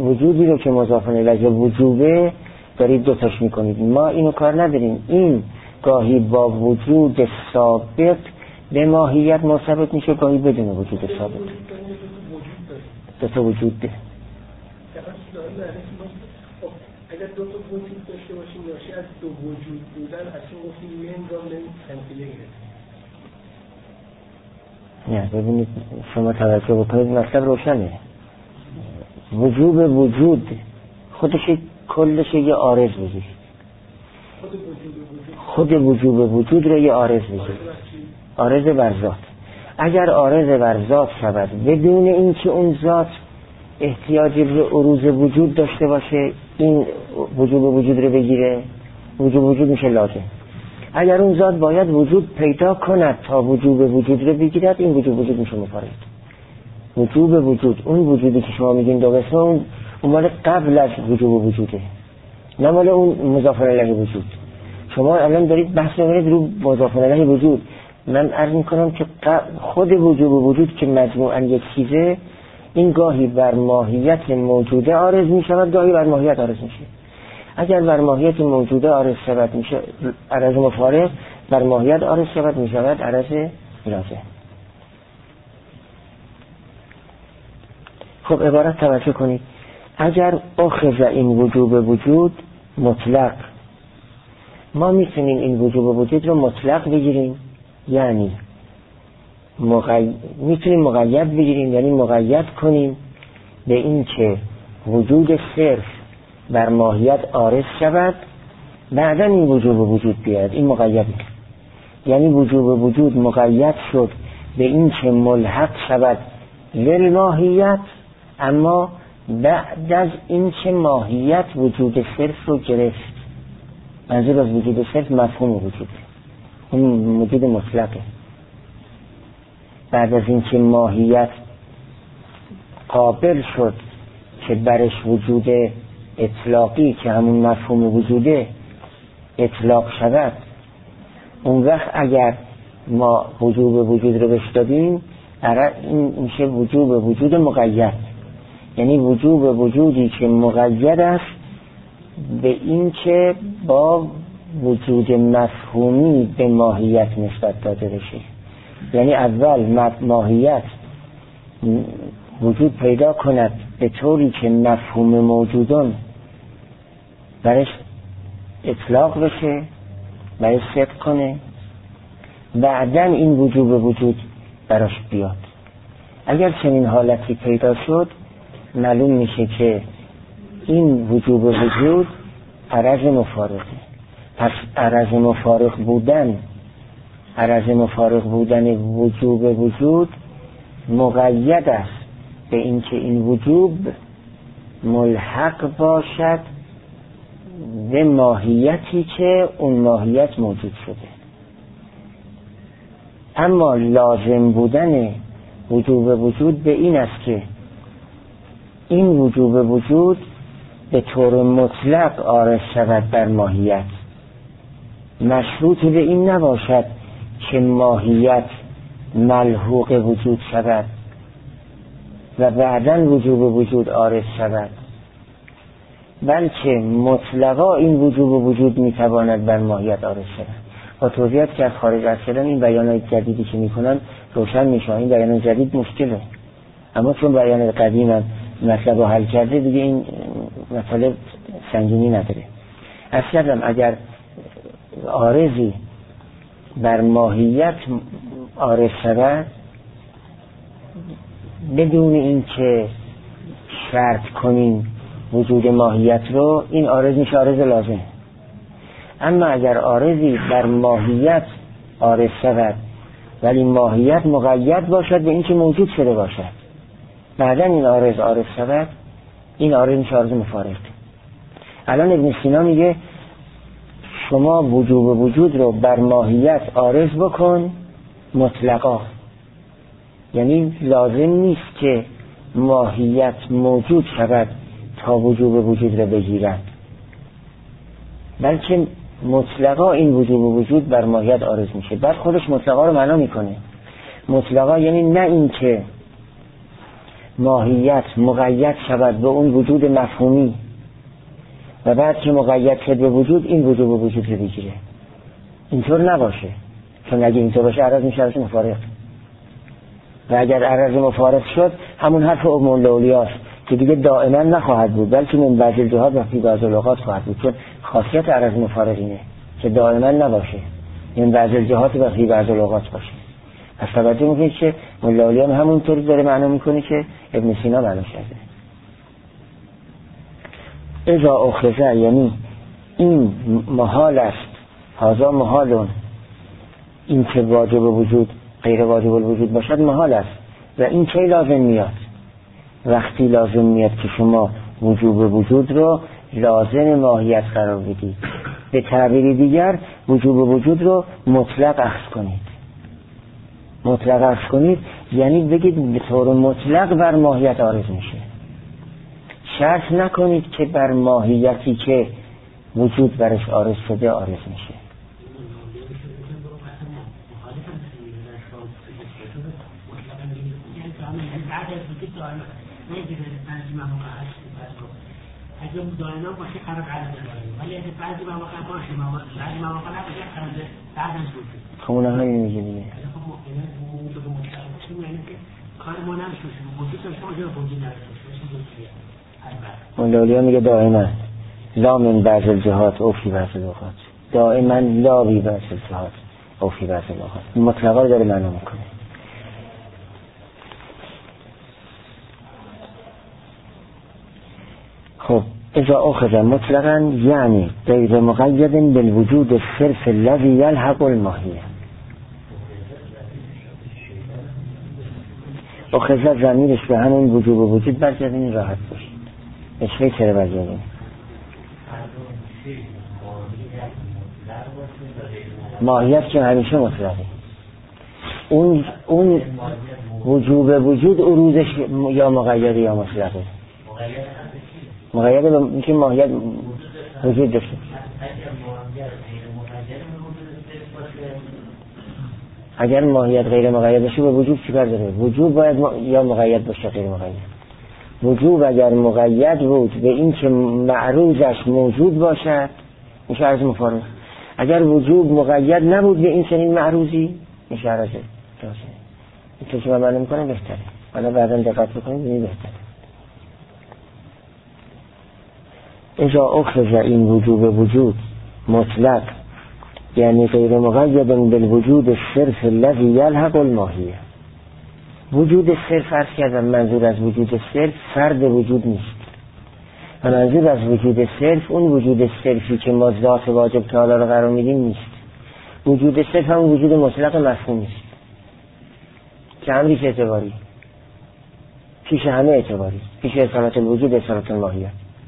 وجوبه دارید دو تاش میکنید. ما اینو کار نداریم. این گاهی با وجود ثابت به ماهیت مثبت میشه، گاهی بدون وجود ثابت. دو تا وجود ده. اگر دو تا وجود داشته باشیم ناشی از دو وجود بودن اصلا گفتیم من را من تنفیه گرفت. نه ببینید شما توجه بکنید مطلب روشنه. وجود خودش کلش یه عارض بگیر. خود وجود رو یه عارض بگیر. عارض بر ذات. اگر عارض بر ذات شود بدون اینکه اون ذات احتیاج به عروض وجود داشته باشه این وجود رو بگیره، وجود میشه لازم. اگر اون ذات باید وجود پیدا کند تا وجود رو بگیرد این وجود میشه مفارق. وجود اون وجودی که شما میگین دو قسمه اون مال قبل از وجوده، نه مال اون مضاف الیه وجود. شما الان دارید بحث می‌کنید رو مضاف الیه وجود. من عرض میکنم که خود وجود که مجموعاً یک چیزه این گاهی بر ماهیت موجوده عارض میشود، گاهی بر ماهیت عارض میشه. اگر بر ماهیت موجوده عارض شود میشه عرض مفارق، بر ماهیت عارض شود میشود عرض لازم. خب عبارت توجه کنید. اگر اخذ این وجود مطلق، ما میتونیم این وجود رو مطلق بگیریم، یعنی میتونیم مقید بگیریم، یعنی مقید کنیم به این که وجود صرف بر ماهیت عارض شود بعدا این وجود بیاد. این مقید یعنی وجود مقید شد به این که ملحق شود للماهیت، اما بعد از این که ماهیت وجود صرف رو گرفت. منظور از وجود صرف مفهوم وجود، اون وجود مطلقه. بعد از این که ماهیت قابل شد که برش وجود اطلاقی که همون مفهوم وجوده اطلاق شود، اون وقت اگر ما وجود رو بشتادیم این میشه وجود مقید، یعنی وجودی که مقید است به این که با وجود مفهومی به ماهیت نسبت داده بشه. یعنی اول ماهیت وجود پیدا کند به طوری که مفهوم موجودان برش اطلاق بشه، برش صدق کنه، بعداً این وجود براش بیاد. اگر چنین حالتی پیدا شد معلوم میشه که این وجود عرض مفارقه. پس عرض مفارق بودن وجود مقید است به اینکه این وجود ملحق باشد به ماهیتی که اون ماهیت موجود شده. اما لازم بودن وجود به این است که این وجود به طور مطلق عارض شود بر ماهیت، مشروط به این نباشد که ماهیت ملحوق وجود شود و بعداً وجود عارض شود، بلکه مطلقا این وجود میتواند بر ماهیت عارض شود. با توضیحات که از خارج از شدن این بیانات جدیدی که میکنن روشن میشه. این بیانات جدید مشکله، اما چون بیانات قدیم مطلب رو حل کرده دیگه این مطلب سنگینی نداره. اصلا اگر عارضی بر ماهیت عارض شود بدون این که شرط کنیم وجود ماهیت رو، این عارض میشه عارض لازم. اما اگر عارضی بر ماهیت عارض شود ولی ماهیت مقید باشد به این که موجود شده باشد، بعدا این عارض شود، این عارض میشه عارض مفارق. الان ابن سینا میگه شما وجود رو بر ماهیت عارض بکن مطلقا، یعنی لازم نیست که ماهیت موجود شود تا وجود رو بگیرد، بلکه مطلقا این وجود بر ماهیت عارض میشه. بعد خودش مطلقا رو معنا میکنه. مطلقا یعنی نه این که ماهیت مقید شود به اون وجود مفهومی و بعد که مقید شد به وجود این وجود رو بگیره. اینطور نباشه، چون اگه اینطور باشه عرض میشه عرض مفارق، و اگر عرض مفارق شد همون حرف ام الاولیاست که دیگه دائما نخواهد بود، بلکه من بعض الجهات و فی بعض الاوقات خواهد بود، چون خاصیت عرض مفارق اینه که دائما نباشه، من بعض الجهات و فی بعض الاوقات باشه. پس توجه میکنید که مولا علیان همونطوری داره معنا میکنه که ابن سینا معنا کرده. اذا اخذ، یعنی این محال است، هذا محالون، این که واجب وجود غیر واجب الوجود باشد محال است. و این کی لازم میاد؟ وقتی لازم میاد که شما وجوب وجود رو لازم ماهیت قرار بدید. به تعبیر دیگر وجوب وجود رو مطلق اخذ کنید. مطلق اخذ کنید یعنی بگید به طور مطلق بر ماهیت عارض میشه. شرط نکنید که بر ماهیتی که وجود برش عارض شده عارض میشه. اگه دائما باشه قرار عرض داره، ولی اگه بعضی مواقع باشه بعضی مواقع نباشه قرار بعد از وجود. خب اون همین میگه دیگه. کار ما نمیشه وجود شما جا وجود نداره. مولا میگه دائما لا من بعض الجهات او فی بعض الاوقات، دائما لا بی بعض الجهات او فی بعض الاوقات. مطلقا رو داره معنا میکنه. خب اذا اخذ مطلقا یعنی غیر مقید بالوجود الصرف الذي يلحق الماهیه. اخذ ضمیرش به همون وجوب و وجود برگردین، راحت باشید. اشوه چرا برگردین؟ ماهیت که همیشه مطلقه. اون وجوب وجود عروضش یا مقید یا مطلقه. مقید به اینکه ماهیت وجود داشته. اگر ماهیت غیر مقید باشه به وجود چیکار داره؟ وجود باید یا مقید باشه غیر مقید. وجود اگر مقید بود به این که معروضش موجود باشد میشه عرض مفارق. اگر وجود مقید نبود به این چنین معروضی میشه عرض جازم. این که من معلوم میکنم بهتره، حالا بعدا دقت بکنید این بهتره. اذا اخذ این وجوب وجود مطلق یعنی غیر مقید بالوجود الصرف الذي يلحق الماهیه. وجود صرف عرض کردم منظور از وجود صرف فرد وجود نیست و منظور از وجود صرف اون وجود صرفی که ما ذات واجب تعالی رو قرار میدیم نیست. وجود صرف هم وجود مطلق مفهوم نیست که امریش اعتباری پیش همه اعتباری، پیش اصالت الوجود اصالت الماهیت.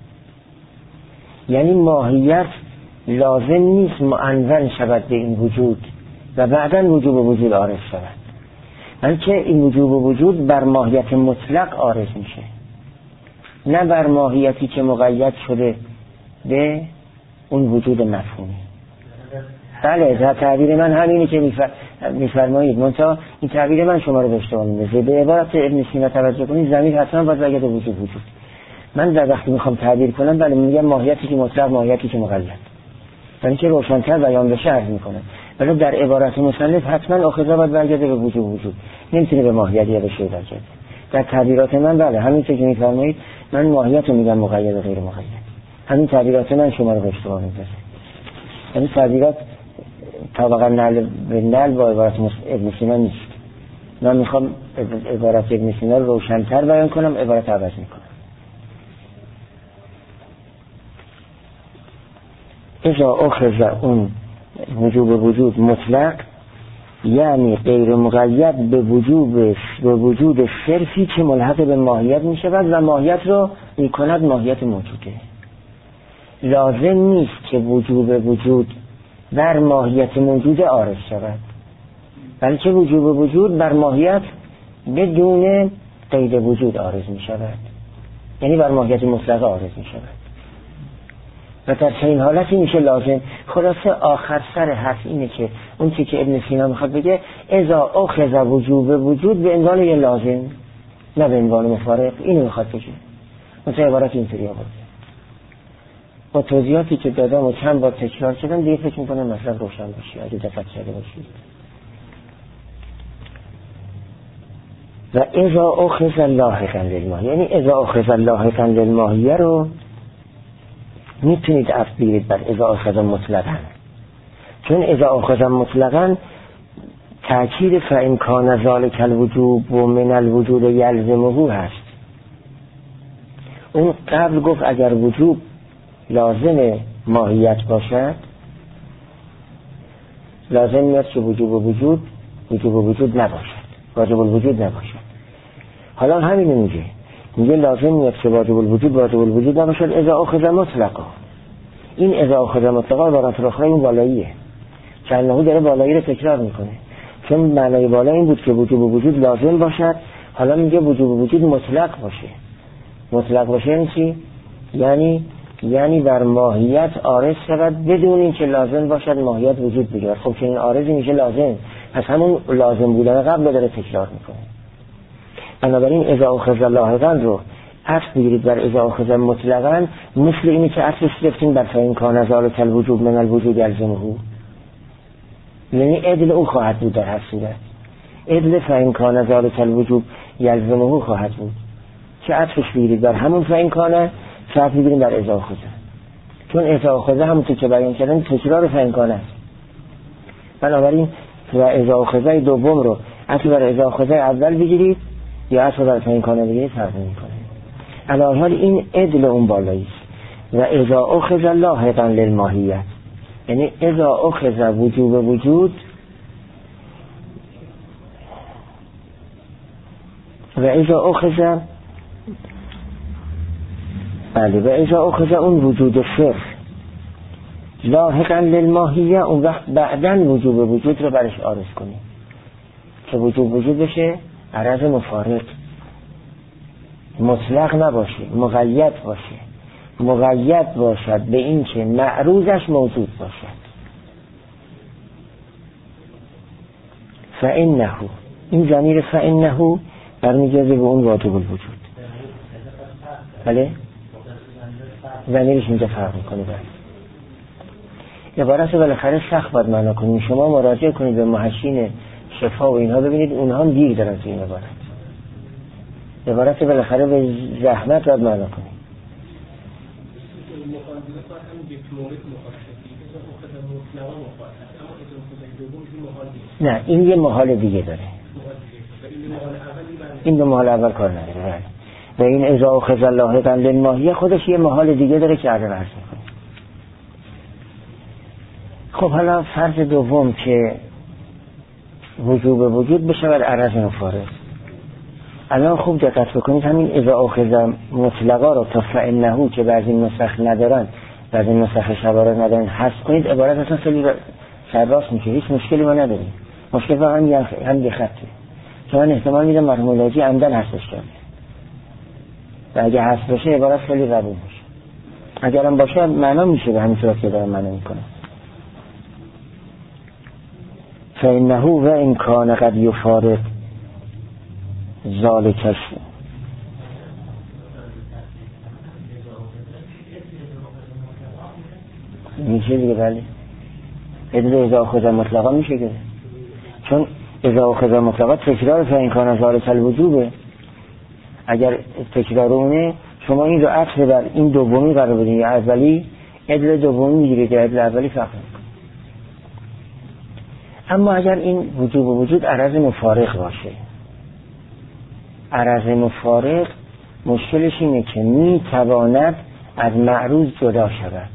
یعنی ماهیت لازم نیست معنون شود به این وجود و بعدا وجوب وجود عارض شود، بلکه این وجوب وجود بر ماهیت مطلق عارض میشه، نه بر ماهیتی که مقید شده به اون وجود مفهومی. بله تعبیر من همینی که میفرمایید، منتها این تعبیر من شما رو به اشتباه میندازه. به عبارت ابن سینا توجه کنید، ضمیر حتما باید بگه وجود. من در وقتی میخوام تعبیر کنم بله میگم ماهیتی که مطلق، ماهیتی که مقید، یعنی که روشن‌تر بیان بشه عرض میکنم. ولی در عبارت مصنف حتما اخذ باید برگرده به وجود، نمیتونه به ماهیت یا به شی برگرده. در تعبیرات من بله همین که میفرمایید من ماهیت رو میگم مقید و غیر مقید. همین تعبیرات من شما رو به اشتباه میندازه. یعنی تعبیرات طبقا نعل به نعل با عبارت ابن سینا نیست. من میخوام عبارت ابن سینا رو روشن‌تر بیان کنم، عبارت عوض میکنم. اذا اخذ اون وجوب وجود مطلق یعنی غیر مقید به وجود صرفی که ملحق به ماهیت می شود و ماهیت رو می کند ماهیت موجوده. لازم نیست که وجوب وجود بر ماهیت موجود عارض شود، بلکه وجوب وجود بر ماهیت بدون قید وجود عارض می شود، یعنی بر ماهیت مطلق عارض می شود و در چنین حالتی میشه لازم. خلاصه آخر سر حرف اینه که اون چیزی که ابن سینا میخواد بگه اذا اخذ وجوب وجود به عنوان یه لازم نه به عنوان مفارق، اینو میخواد بگه. مثلا عبارت اینطوری آورده با توضیحاتی که دادم و چند بار تکرار کردم دیگه فکر میکنم مثلا روشن باشه اگه دقت کرده باشید. و اذا اخذ لاحقا للماهیه، یعنی اذا اخذ لاحقا للماهیه رو میتونید عطف بگیرید بر اذا اخذ مطلقا، چون اذا اخذ مطلقا تأکید فإن کان ذلک الوجوب و من الوجود یلزمه هست. اون قبل گفت اگر وجوب لازم ماهیت باشد، لازم میاد که وجوب وجود نباشد، واجب الوجود نباشد. حالا همین میگه لازم میاد که واجب الوجود نباشد اذا اخذ مطلقا. این اذا اخذ مطلقا عبارت اخرى این بالاییه، چندهو داره بالایی رو تکرار میکنه، چون معنای بالا این بود که وجوب وجود لازم باشد، حالا میگه وجوب وجود مطلق باشه. مطلق باشه یعنی چی؟ یعنی بر ماهیت عارض شود بدون اینکه لازم باشد ماهیت وجود بگیرد. خب که این عارضی میشه لازم، پس همون لازم بودن قبل داره تکرار میکنه. بنابراین اذا اخذ لاحقا رو عطف بگیرید بر اذا اخذ مطلقا، مثل اینی که عطفش گرفتیم بر فإن کان ذلک الوجوب من الوجود یلزمه، یعنی عدل او خواهد بود در هر صورت. عدل فإن کان ذلک الوجوب یلزمه خواهد بود که عطفش بگیرید بر همون فإن کان، عطف بگیریم بر اذا اخذ، چون اذا اخذ همونطور که بیان کردن تکرار فإن کان است. بنابراین و اذا اخذ دوم رو عطف بر اذا اخذ اول بگیرید یا عطف بر فإن کان بگیرید فرق نمی‌کنه. علاوه حال این عدل اون بالایی است. و اذا اخذ لاحقا للماهیت، یعنی اذا اخذ وجوب وجود و اذا اخذ و اذا اخذ اون وجود صرف لاحقا للماهیه، اون وقت بعداً وجوب وجود رو برش عارض کنیم که وجوب وجود بشه عرض مفارق، مطلق نباشه، مقید باشد به این که معروضش موجود باشد. فإنه، این ضمیر فإنه برمیگرده به اون واجب الوجود. بله؟ ضمیرش اینجا فرق میکنه. عبارت رو بالاخره سخت باید معنا کنیم. شما مراجعه کنید به محشین شفا و اینها ببینید اونها هم گیر دارن تو این عبارت بالاخره به زحمت باید معنا کنید. نه این یه محال دیگه داره، این به محال اول کار نداره. و این اذا اخذ لاحقا للماهیه خودش یه محال دیگه داره که عرض میکنه. خب حالا فرض دوم که وجوب وجود بشه بر عرض مفارق. الان خوب دقت بکنید همین اذا اخذ مطلقا رو تا فإنه که بعضی نسخ ندارن، بعضی نسخ شوارع ندارن، حذف کنید عبارت اصلا خیلی سرراست میشه، هیچ مشکلی ما نداریم. مشکل فقط هم یه خطه که من احتمال میدم مرحوم الهاجی عمدن حذفش کرده و اگه حذف بشه عبارت خیلی قبول میشه. اگرم باشه معنا میشه به همین صورت که دارم معنا میکنم. فإنه و این کان قد یفارق ذالکش، میشه دیگه. بله ادل اذا اخذ مطلقا میشه که، چون اذا اخذ مطلقا تکرار فإن کان ذالک الوجوبه. اگر تکرار اونه شما این رو عطف بر این دومی قرار بدین یا اولی، ادل دومی میگیره که ادل اولی فرق میکنه. اما اگر این وجوب و وجود عرض مفارق باشه، عرض مفارق مشکلش اینه که میتواند از معروض جدا شود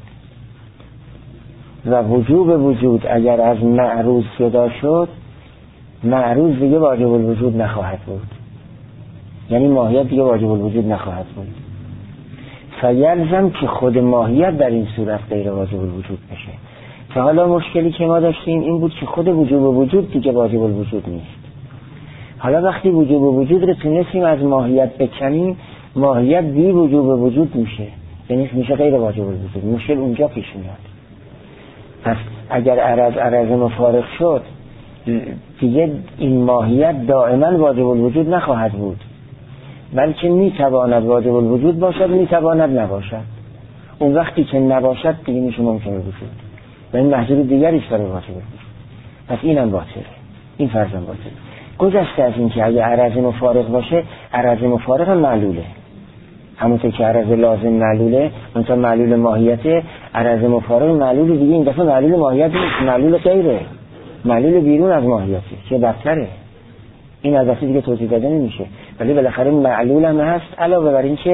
و وجوب وجود اگر از معروض جدا شد، معروض دیگه واجب الوجود نخواهد بود، یعنی ماهیت دیگه واجب الوجود نخواهد بود. فیلزم که خود ماهیت در این صورت غیر واجب الوجود بشه. که حالا مشکلی که ما داشتیم این بود که خود وجوب وجود دیگه واجب الوجود نیست. حالا وقتی وجوب وجود رو تونستیم از ماهیت بکنیم، ماهیت بی وجوب وجود میشه، یعنی میشه غیر واجب الوجود. مشکل اونجا پیش میاد. پس اگر عرض مفارق شد دیگه این ماهیت دائما واجب الوجود نخواهد بود، بلکه میتواند واجب الوجود باشد، میتواند نباشد. اون وقتی که نباشد دیگه میشه ممکنه وجود و این محضور دیگریش برای واجب الوجود. پس اینم باطله، این فرضم باطله. گذشته از این که اگه عرض مفارق باشه، عرض مفارق معلوله، همونطور که عرض لازم معلوله، اونطور معلول ماهیته، عرض مفارق معلول دیگه. این دفعه معلول ماهیت نیست، معلول غیره، معلول بیرون از ماهیته که بدتره. این از دفعه دیگه توضیح داده نمیشه، ولی بالاخره معلول هم هست، علاوه بر این که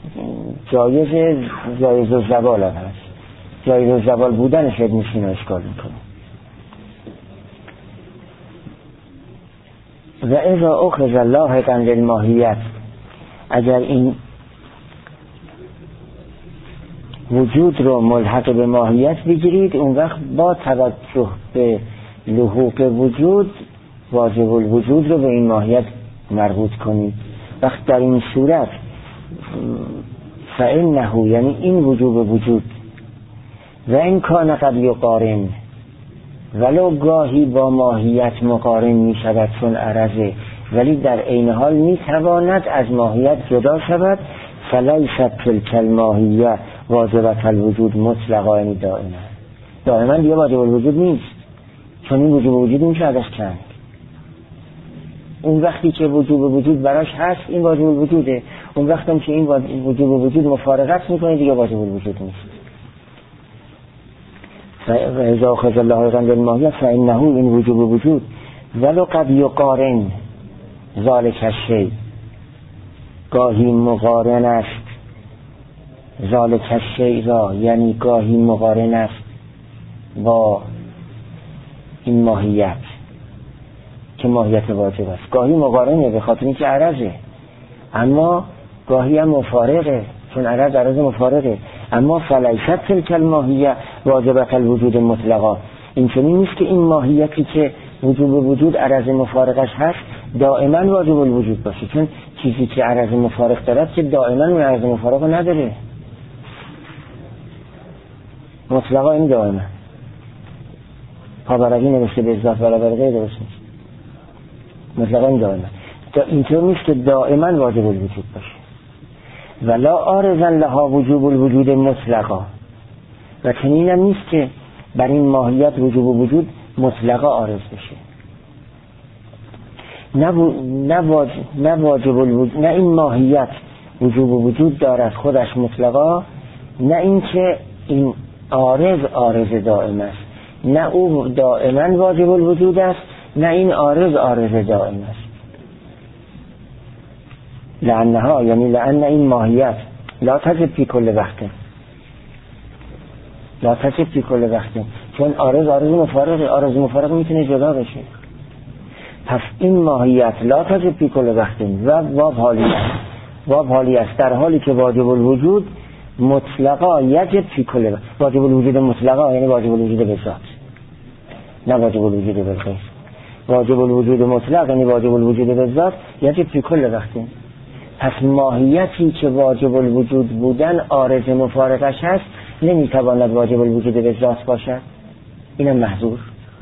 جایز الزوال هم هست. جایز الزوال بودنش ابن سینا اشکال میکنه. و اذا اخرج لاحقا للماهیت، اگر این وجود رو ملحق به ماهیت بگیرید، اون وقت با توجه به لحوق وجود واجب الوجود رو به این ماهیت مربوط کنید. وقت در این صورت فإنه، یعنی این وجوب وجود، و این کان قد یقارن، ولو گاهی با ماهیت مقارن می شود چون عرضه، ولی در عین حال می تواند از ماهیت جدا شود. فلیست تلک الماهیه واجبت الوجود مطلقا، یعنی دائما دیگه واجب الوجود نیست، چون این وجوب وجود میشه ازش کند. اون وقتی که وجوب وجود براش هست این واجب الوجوده، اون وقتی که این وجوب وجود مفارقت میکنه دیگه واجب الوجود نیست. فاذا اخرج لاحقا للماهیه فانه، این وجوب وجود، ولو قد یقارن ذلک الشیء، گاهی مقارن است ذلک الشیء را، یعنی گاهی مقارن است با این ماهیت که ماهیت واجب است. گاهی مقارنه به خاطر اینکه عرضه، اما گاهی هم مفارقه چون عرض مفارقه. اما فلیست تلک الماهیه واجبت الوجود مطلقا، این چنین نیست که این ماهیتی که وجوب وجود عرض مفارقش هست دائما واجب الوجود باشه، چون چیزی که عرض مفارق دارد که دائما اون عرض مفارق نداره، مطلقا این دائما. پابرقی نوشته به ذات برابر غیر درست نیست، مطلقا این دائما. اینطور نیست که دائما واجب الوجود باشه. ولا عارضا لها وجوب الوجود مطلقا، و چنین هم نیست که بر این ماهیت وجوب وجود مطلقا عارض بشه. نه واجب الوجود، نه این ماهیت وجوب وجود دارد خودش مطلقا، نه این که این عارض دائم است، نه او دائما واجب الوجود است، نه این عارض دائم است. لعنها، یعنی لعن این ماهیت لا تجب فی کل وقت، لا تجب فی کل وقت، چون عارض مفارق میتونه جدا بشه. پس این ماهیت لا تجب فی کل وقت و واب حالی است در حالی که واجب الوجود مطلقا یجب فی کل وقت. واجب الوجود مطلقا یعنی واجب الوجود به ذات، نه واجب الوجود به غیر. واجب الوجود مطلق یعنی واجب الوجود به ذات یجب فی کل وقت. پس ماهیتی که واجب الوجود بودن عارض مفارقش هست نمیتواند واجب الوجود به ذات باشد، اینم محظور.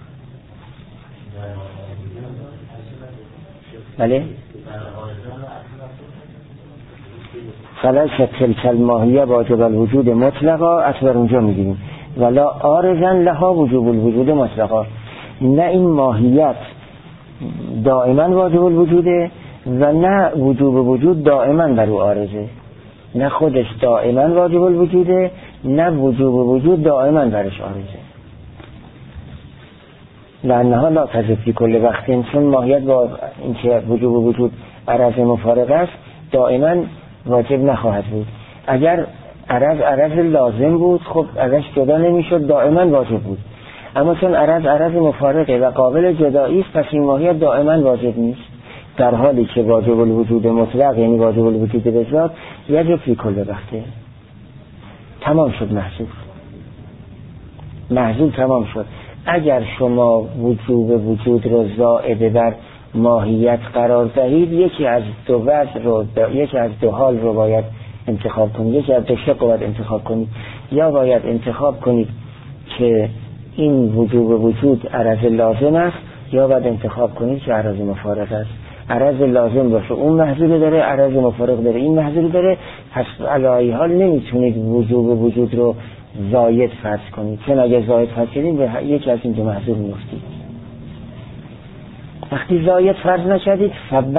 بله؟ فلیست تلک الماهیه واجب الوجود مطلقا، اصلا اونجا میگیریم ولا عارضا لها وجوب الوجود مطلقا، نه این ماهیت دائما واجب الوجوده و نه وجوب وجود دائما بر او عارضه، نه خودش دائما واجب الوجوده نه وجوب وجود دائما برش عارضه. لعنها لا تجب فی کل وقت، چون ماهیت با اینکه وجوب وجود عرض مفارق است دائما واجب نخواهد بود. اگر عرض لازم بود خب ازش جدا نمیشد، دائما واجب بود. اما چون عرض مفارقه و قابل جدایی است، پس این ماهیت دائما واجب نیست، در حالی که واجب الوجود مطلق یعنی واجب الوجود به ذات یجب فی کل وقته. تمام شد محضور تمام شد. اگر شما وجوب وجود رو زائد بر ماهیت قرار دهید، یکی از دو حال رو باید انتخاب کنید، یکی از دو شق باید انتخاب کنید. یا باید انتخاب کنید که این وجوب وجود عرض لازم است، یا باید انتخاب کنید که عرض مفارق است. عرض لازم باشه اون محظور داره، عرض مفارق داره این محظور داره، پس علایی حال نمیتونید وجوب وجود رو زاید فرض کنید، چون اگه زاید فرض کنید به یکی از این دو محظور میفتید. وقتی زاید فرض نشدید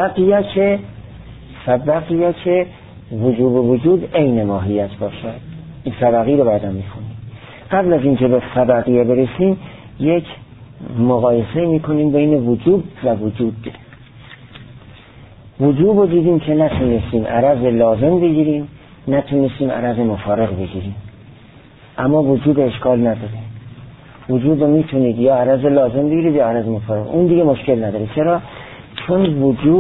فبقیه که وجوب وجود عین ماهیت باشد. این فبقی رو بعدا میخونیم. قبل از اینکه به فبقیه برسیم یک مقایسه میکنیم بین وجوب و وجود. وجوب رو دیدیم که نتونستیم عرض لازم بگیریم، نتونستیم عرض مفارق بگیریم، اما وجود اشکال نداره. وجود رو میتونید یا عرض لازم بگیرید یا عرض مفارق، اون دیگه مشکل نداره. چرا؟ چون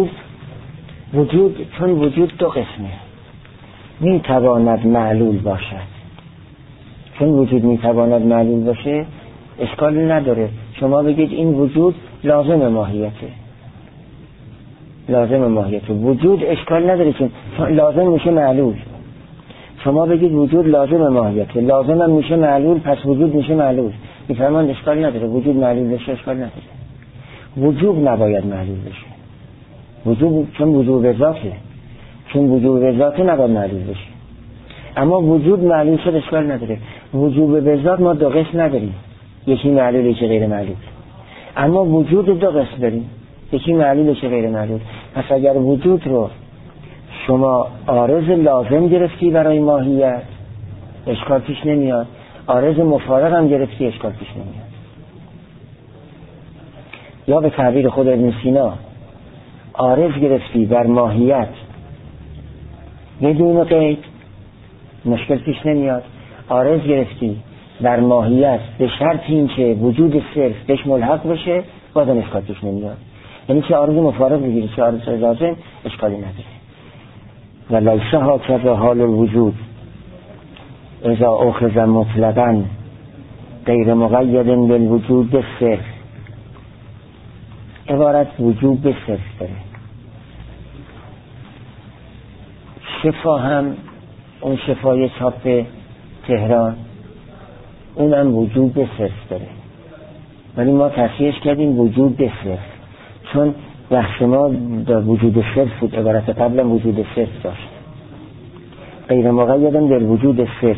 وجود دو قسمه. میتواند معلول باشد. چون وجود میتواند معلول باشه اشکالی نداره. شما بگید این وجود لازم ماهیته. وجود اشکال نداره چون لازم میشه معلول. شما بگید وجود لازم ماهیته، لازم هم میشه معلول، پس وجود میشه معلول. میفرمان اشکال نداره. وجود معلول بشه اشکال نداره. وجود نباید معلول بشه. چون وجود ذاته. نباید معلول بشه. اما وجود معلول شد اشکال نداره. وجود به ذات ما دو قسم نداریم، یکی معلول یکی غیر معلول. اما وجود دو قسم داریم، یکی معلول یکی غیر معلول. پس اگر وجود رو شما عارض لازم گرفتی برای ماهیت اشکال پیش نمیاد، عارض مفارق هم گرفتی اشکال پیش نمیاد. یا به تعبیر خود ابن سینا عارض گرفتی بر ماهیت بدون قید مشکل پیش نمیاد، عارض گرفتی بر ماهیت به شرط این که وجود صرف بهش ملحق بشه بازم اشکال پیش نمیاد. یعنی چه عارض مفارق بگیری چه عارض لازم اشکالی نداره. و لیس هکذا حال الوجود اذا اخذ مطلقا غیر مقید بالوجود بالصرف. عبارت وجود به صرف داره. شفا هم اون شفای چاپ تهران اونم وجود به صرف داره، ولی ما تصحیحش کردیم وجود به صرف چون بحث ما در وجود صرف بود. عبارت قبلا وجود صرف داشت. غیر مقیدم در وجود صرف.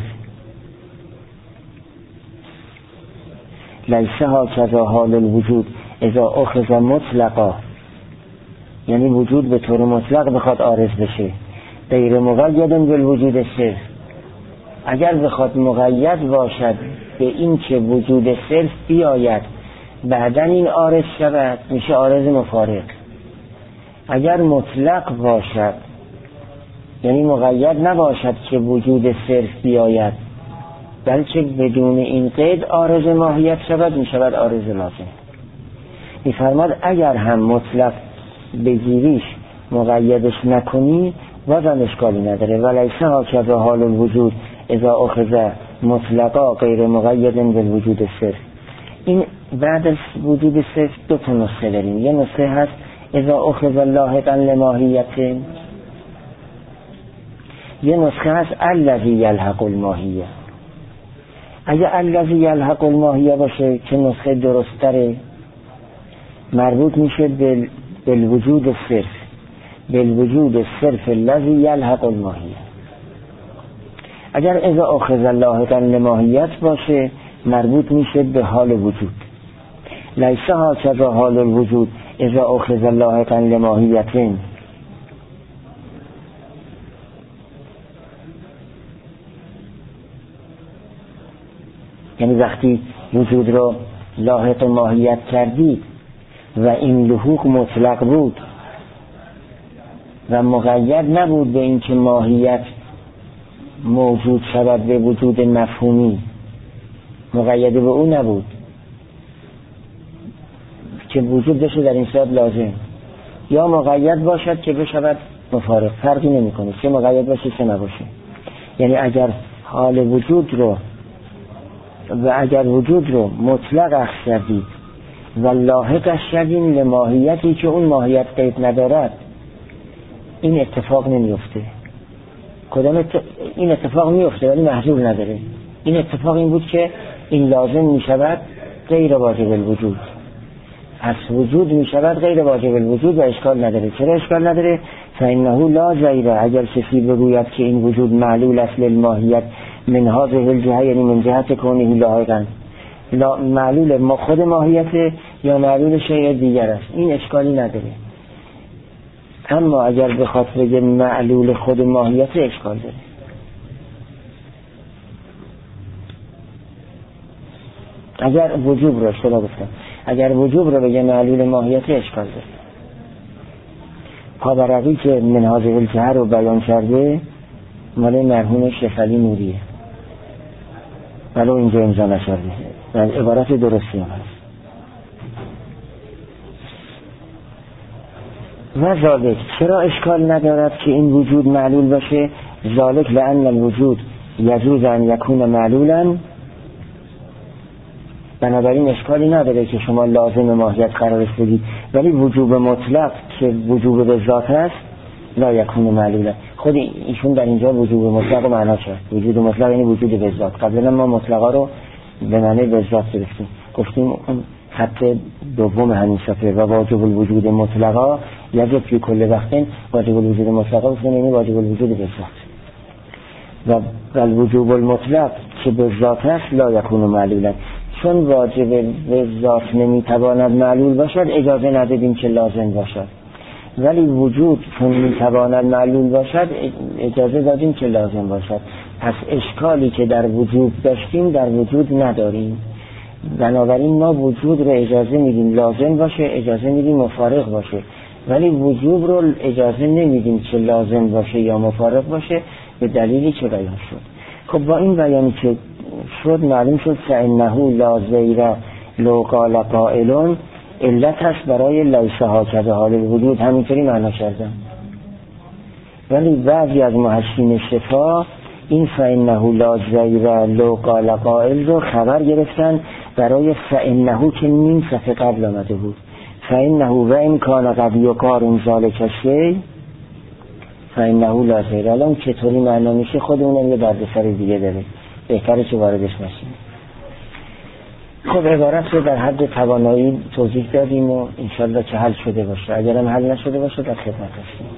لیس هکذا حال الوجود اذا اخذ مطلقا، یعنی وجود به طور مطلق بخواد عارض بشه. غیر مقید بالوجود صرف، اگر بخواد مقید باشد به این که وجود صرف بیاید بعدن این عارض شود میشه عارض مفارق. اگر مطلق باشد یعنی مقید نباشد که وجود صرف بیاید بلکه بدون این قید عارض ماهیت شود میشود عارض لازم. میفرماد اگر هم مطلق بگیریش مقیدش نکنی بازم اشکالی نداره. ولیس هکذا حال الوجود اذا اخذ مطلقا غیر مقید بالوجود صرف. این بعد از وجود صرف دو تا نسخه داریم. یه نسخه هست اذا اخذ لاحقا لماهیت، یه نسخه هست الذی یلحق الماهیه. اگه الذی یلحق الماهیه باشه که نسخه درست‌تره مربوط میشه بالوجود صرف، بالوجود صرف الذی یلحق الماهیه. اگر اذا اخذ لاحقا لماهیت باشه مربوط میشه به حال وجود. لیس هکذا حال الوجود اذا اخذ لاحقا لماهیت، یعنی وقتی وجود رو لاحق ماهیت کردید و این لحوق مطلق بود و مقید نبود به اینکه ماهیت موجود شود به وجود مفهومی، مقید به اون نبود که وجود بشه در این صورت لازم، یا مقید باشد که بشود مفارق، فرقی نمی کنه چه مقید باشه چه نباشه. یعنی اگر حال وجود رو و اگر وجود رو مطلق اخذ کردید و لاحقش کردین لماهیتی که اون ماهیت قید ندارد این اتفاق نمیفته. این اتفاق میفته ولی محذور نداره. این اتفاق این بود که این لازم می شود غیر واجب الوجود، پس وجود می شود غیر واجب الوجود و اشکال نداره. چرا اشکال نداره؟ فإنه لا غیره. اگر کسی بگوید که این وجود معلول اصل الماهیت من هذه الجهه، یعنی من جهت کونه لاحقا معلول ما خود ماهیت یا معلول شیء دیگر است، این اشکالی نداره. اما اگر بخواد بگه معلول خود ماهیت اشکال داره. اگر وجوب رو اشتباه گفتم، اگر وجوب رو بگه معلول ماهیت اشکال داره. پابرقی که منهاج الجوهر رو بیان کرده مال مرحوم شیخ علی نوریه، ولی اینجا امضا نشده و عبارت درستی هم هست. و ذالک، چرا اشکال ندارد که این وجود معلول باشه؟ ذالک لأن الوجود یجوز ان یکون معلولا، بنابراین اشکالی نداره که شما لازم ماهیت قرارش بدید، ولی وجوب مطلق که وجوب به ذات است لا یکون معلولا. خود ایشون در اینجا وجوب مطلق رو معنا کرد. وجود مطلق یعنی وجود به ذات. قبلا ما مطلقا رو به معنی به ذات گرفتیم، گفتیم اون خط دوم همین صفحه و واجب الوجود مطلقا یجب فی کل وقت، واجب الوجود مطلقا گفتیم یعنی واجب الوجود به ذات و الوجوب المطلق که به ذات است لا یکون معلولا. چون واجب به ذات نمیتواند معلول باشد اجازه ندادیم که لازم باشد، ولی وجود چون میتواند معلول باشد اجازه دادیم که لازم باشد. پس اشکالی که در وجود داشتیم در وجود نداریم، بنابراین ما وجود رو اجازه میدیم لازم باشه، اجازه میدیم مفارق باشه، ولی وجود رو اجازه نمیدیم که لازم باشه یا مفارق باشه به دلیلی که بیان شد. خب با این بیانی که شد معلوم شد فإنه لا زیر لو قال قائل علت هست برای لیس هاکذا حال الوجود، همینطوری معنا کردم. ولی بعضی از محشین شفا این فإنه لا زیر لو قال قائل رو خبر گرفتن برای فإنه که نیم صفحه قبل آمده بود. فإنه و این کان قد یقارن ذلک الشیء فإنه لا زیر. الان چطوری معنا میشه خودمون یه دردسر دیگه داره، بهتره که واردش نشیم. خب عبارت رو در حد توانایی توضیح دادیم و انشالله که حل شده باشه، اگرم حل نشده باشه در خدمت هستیم.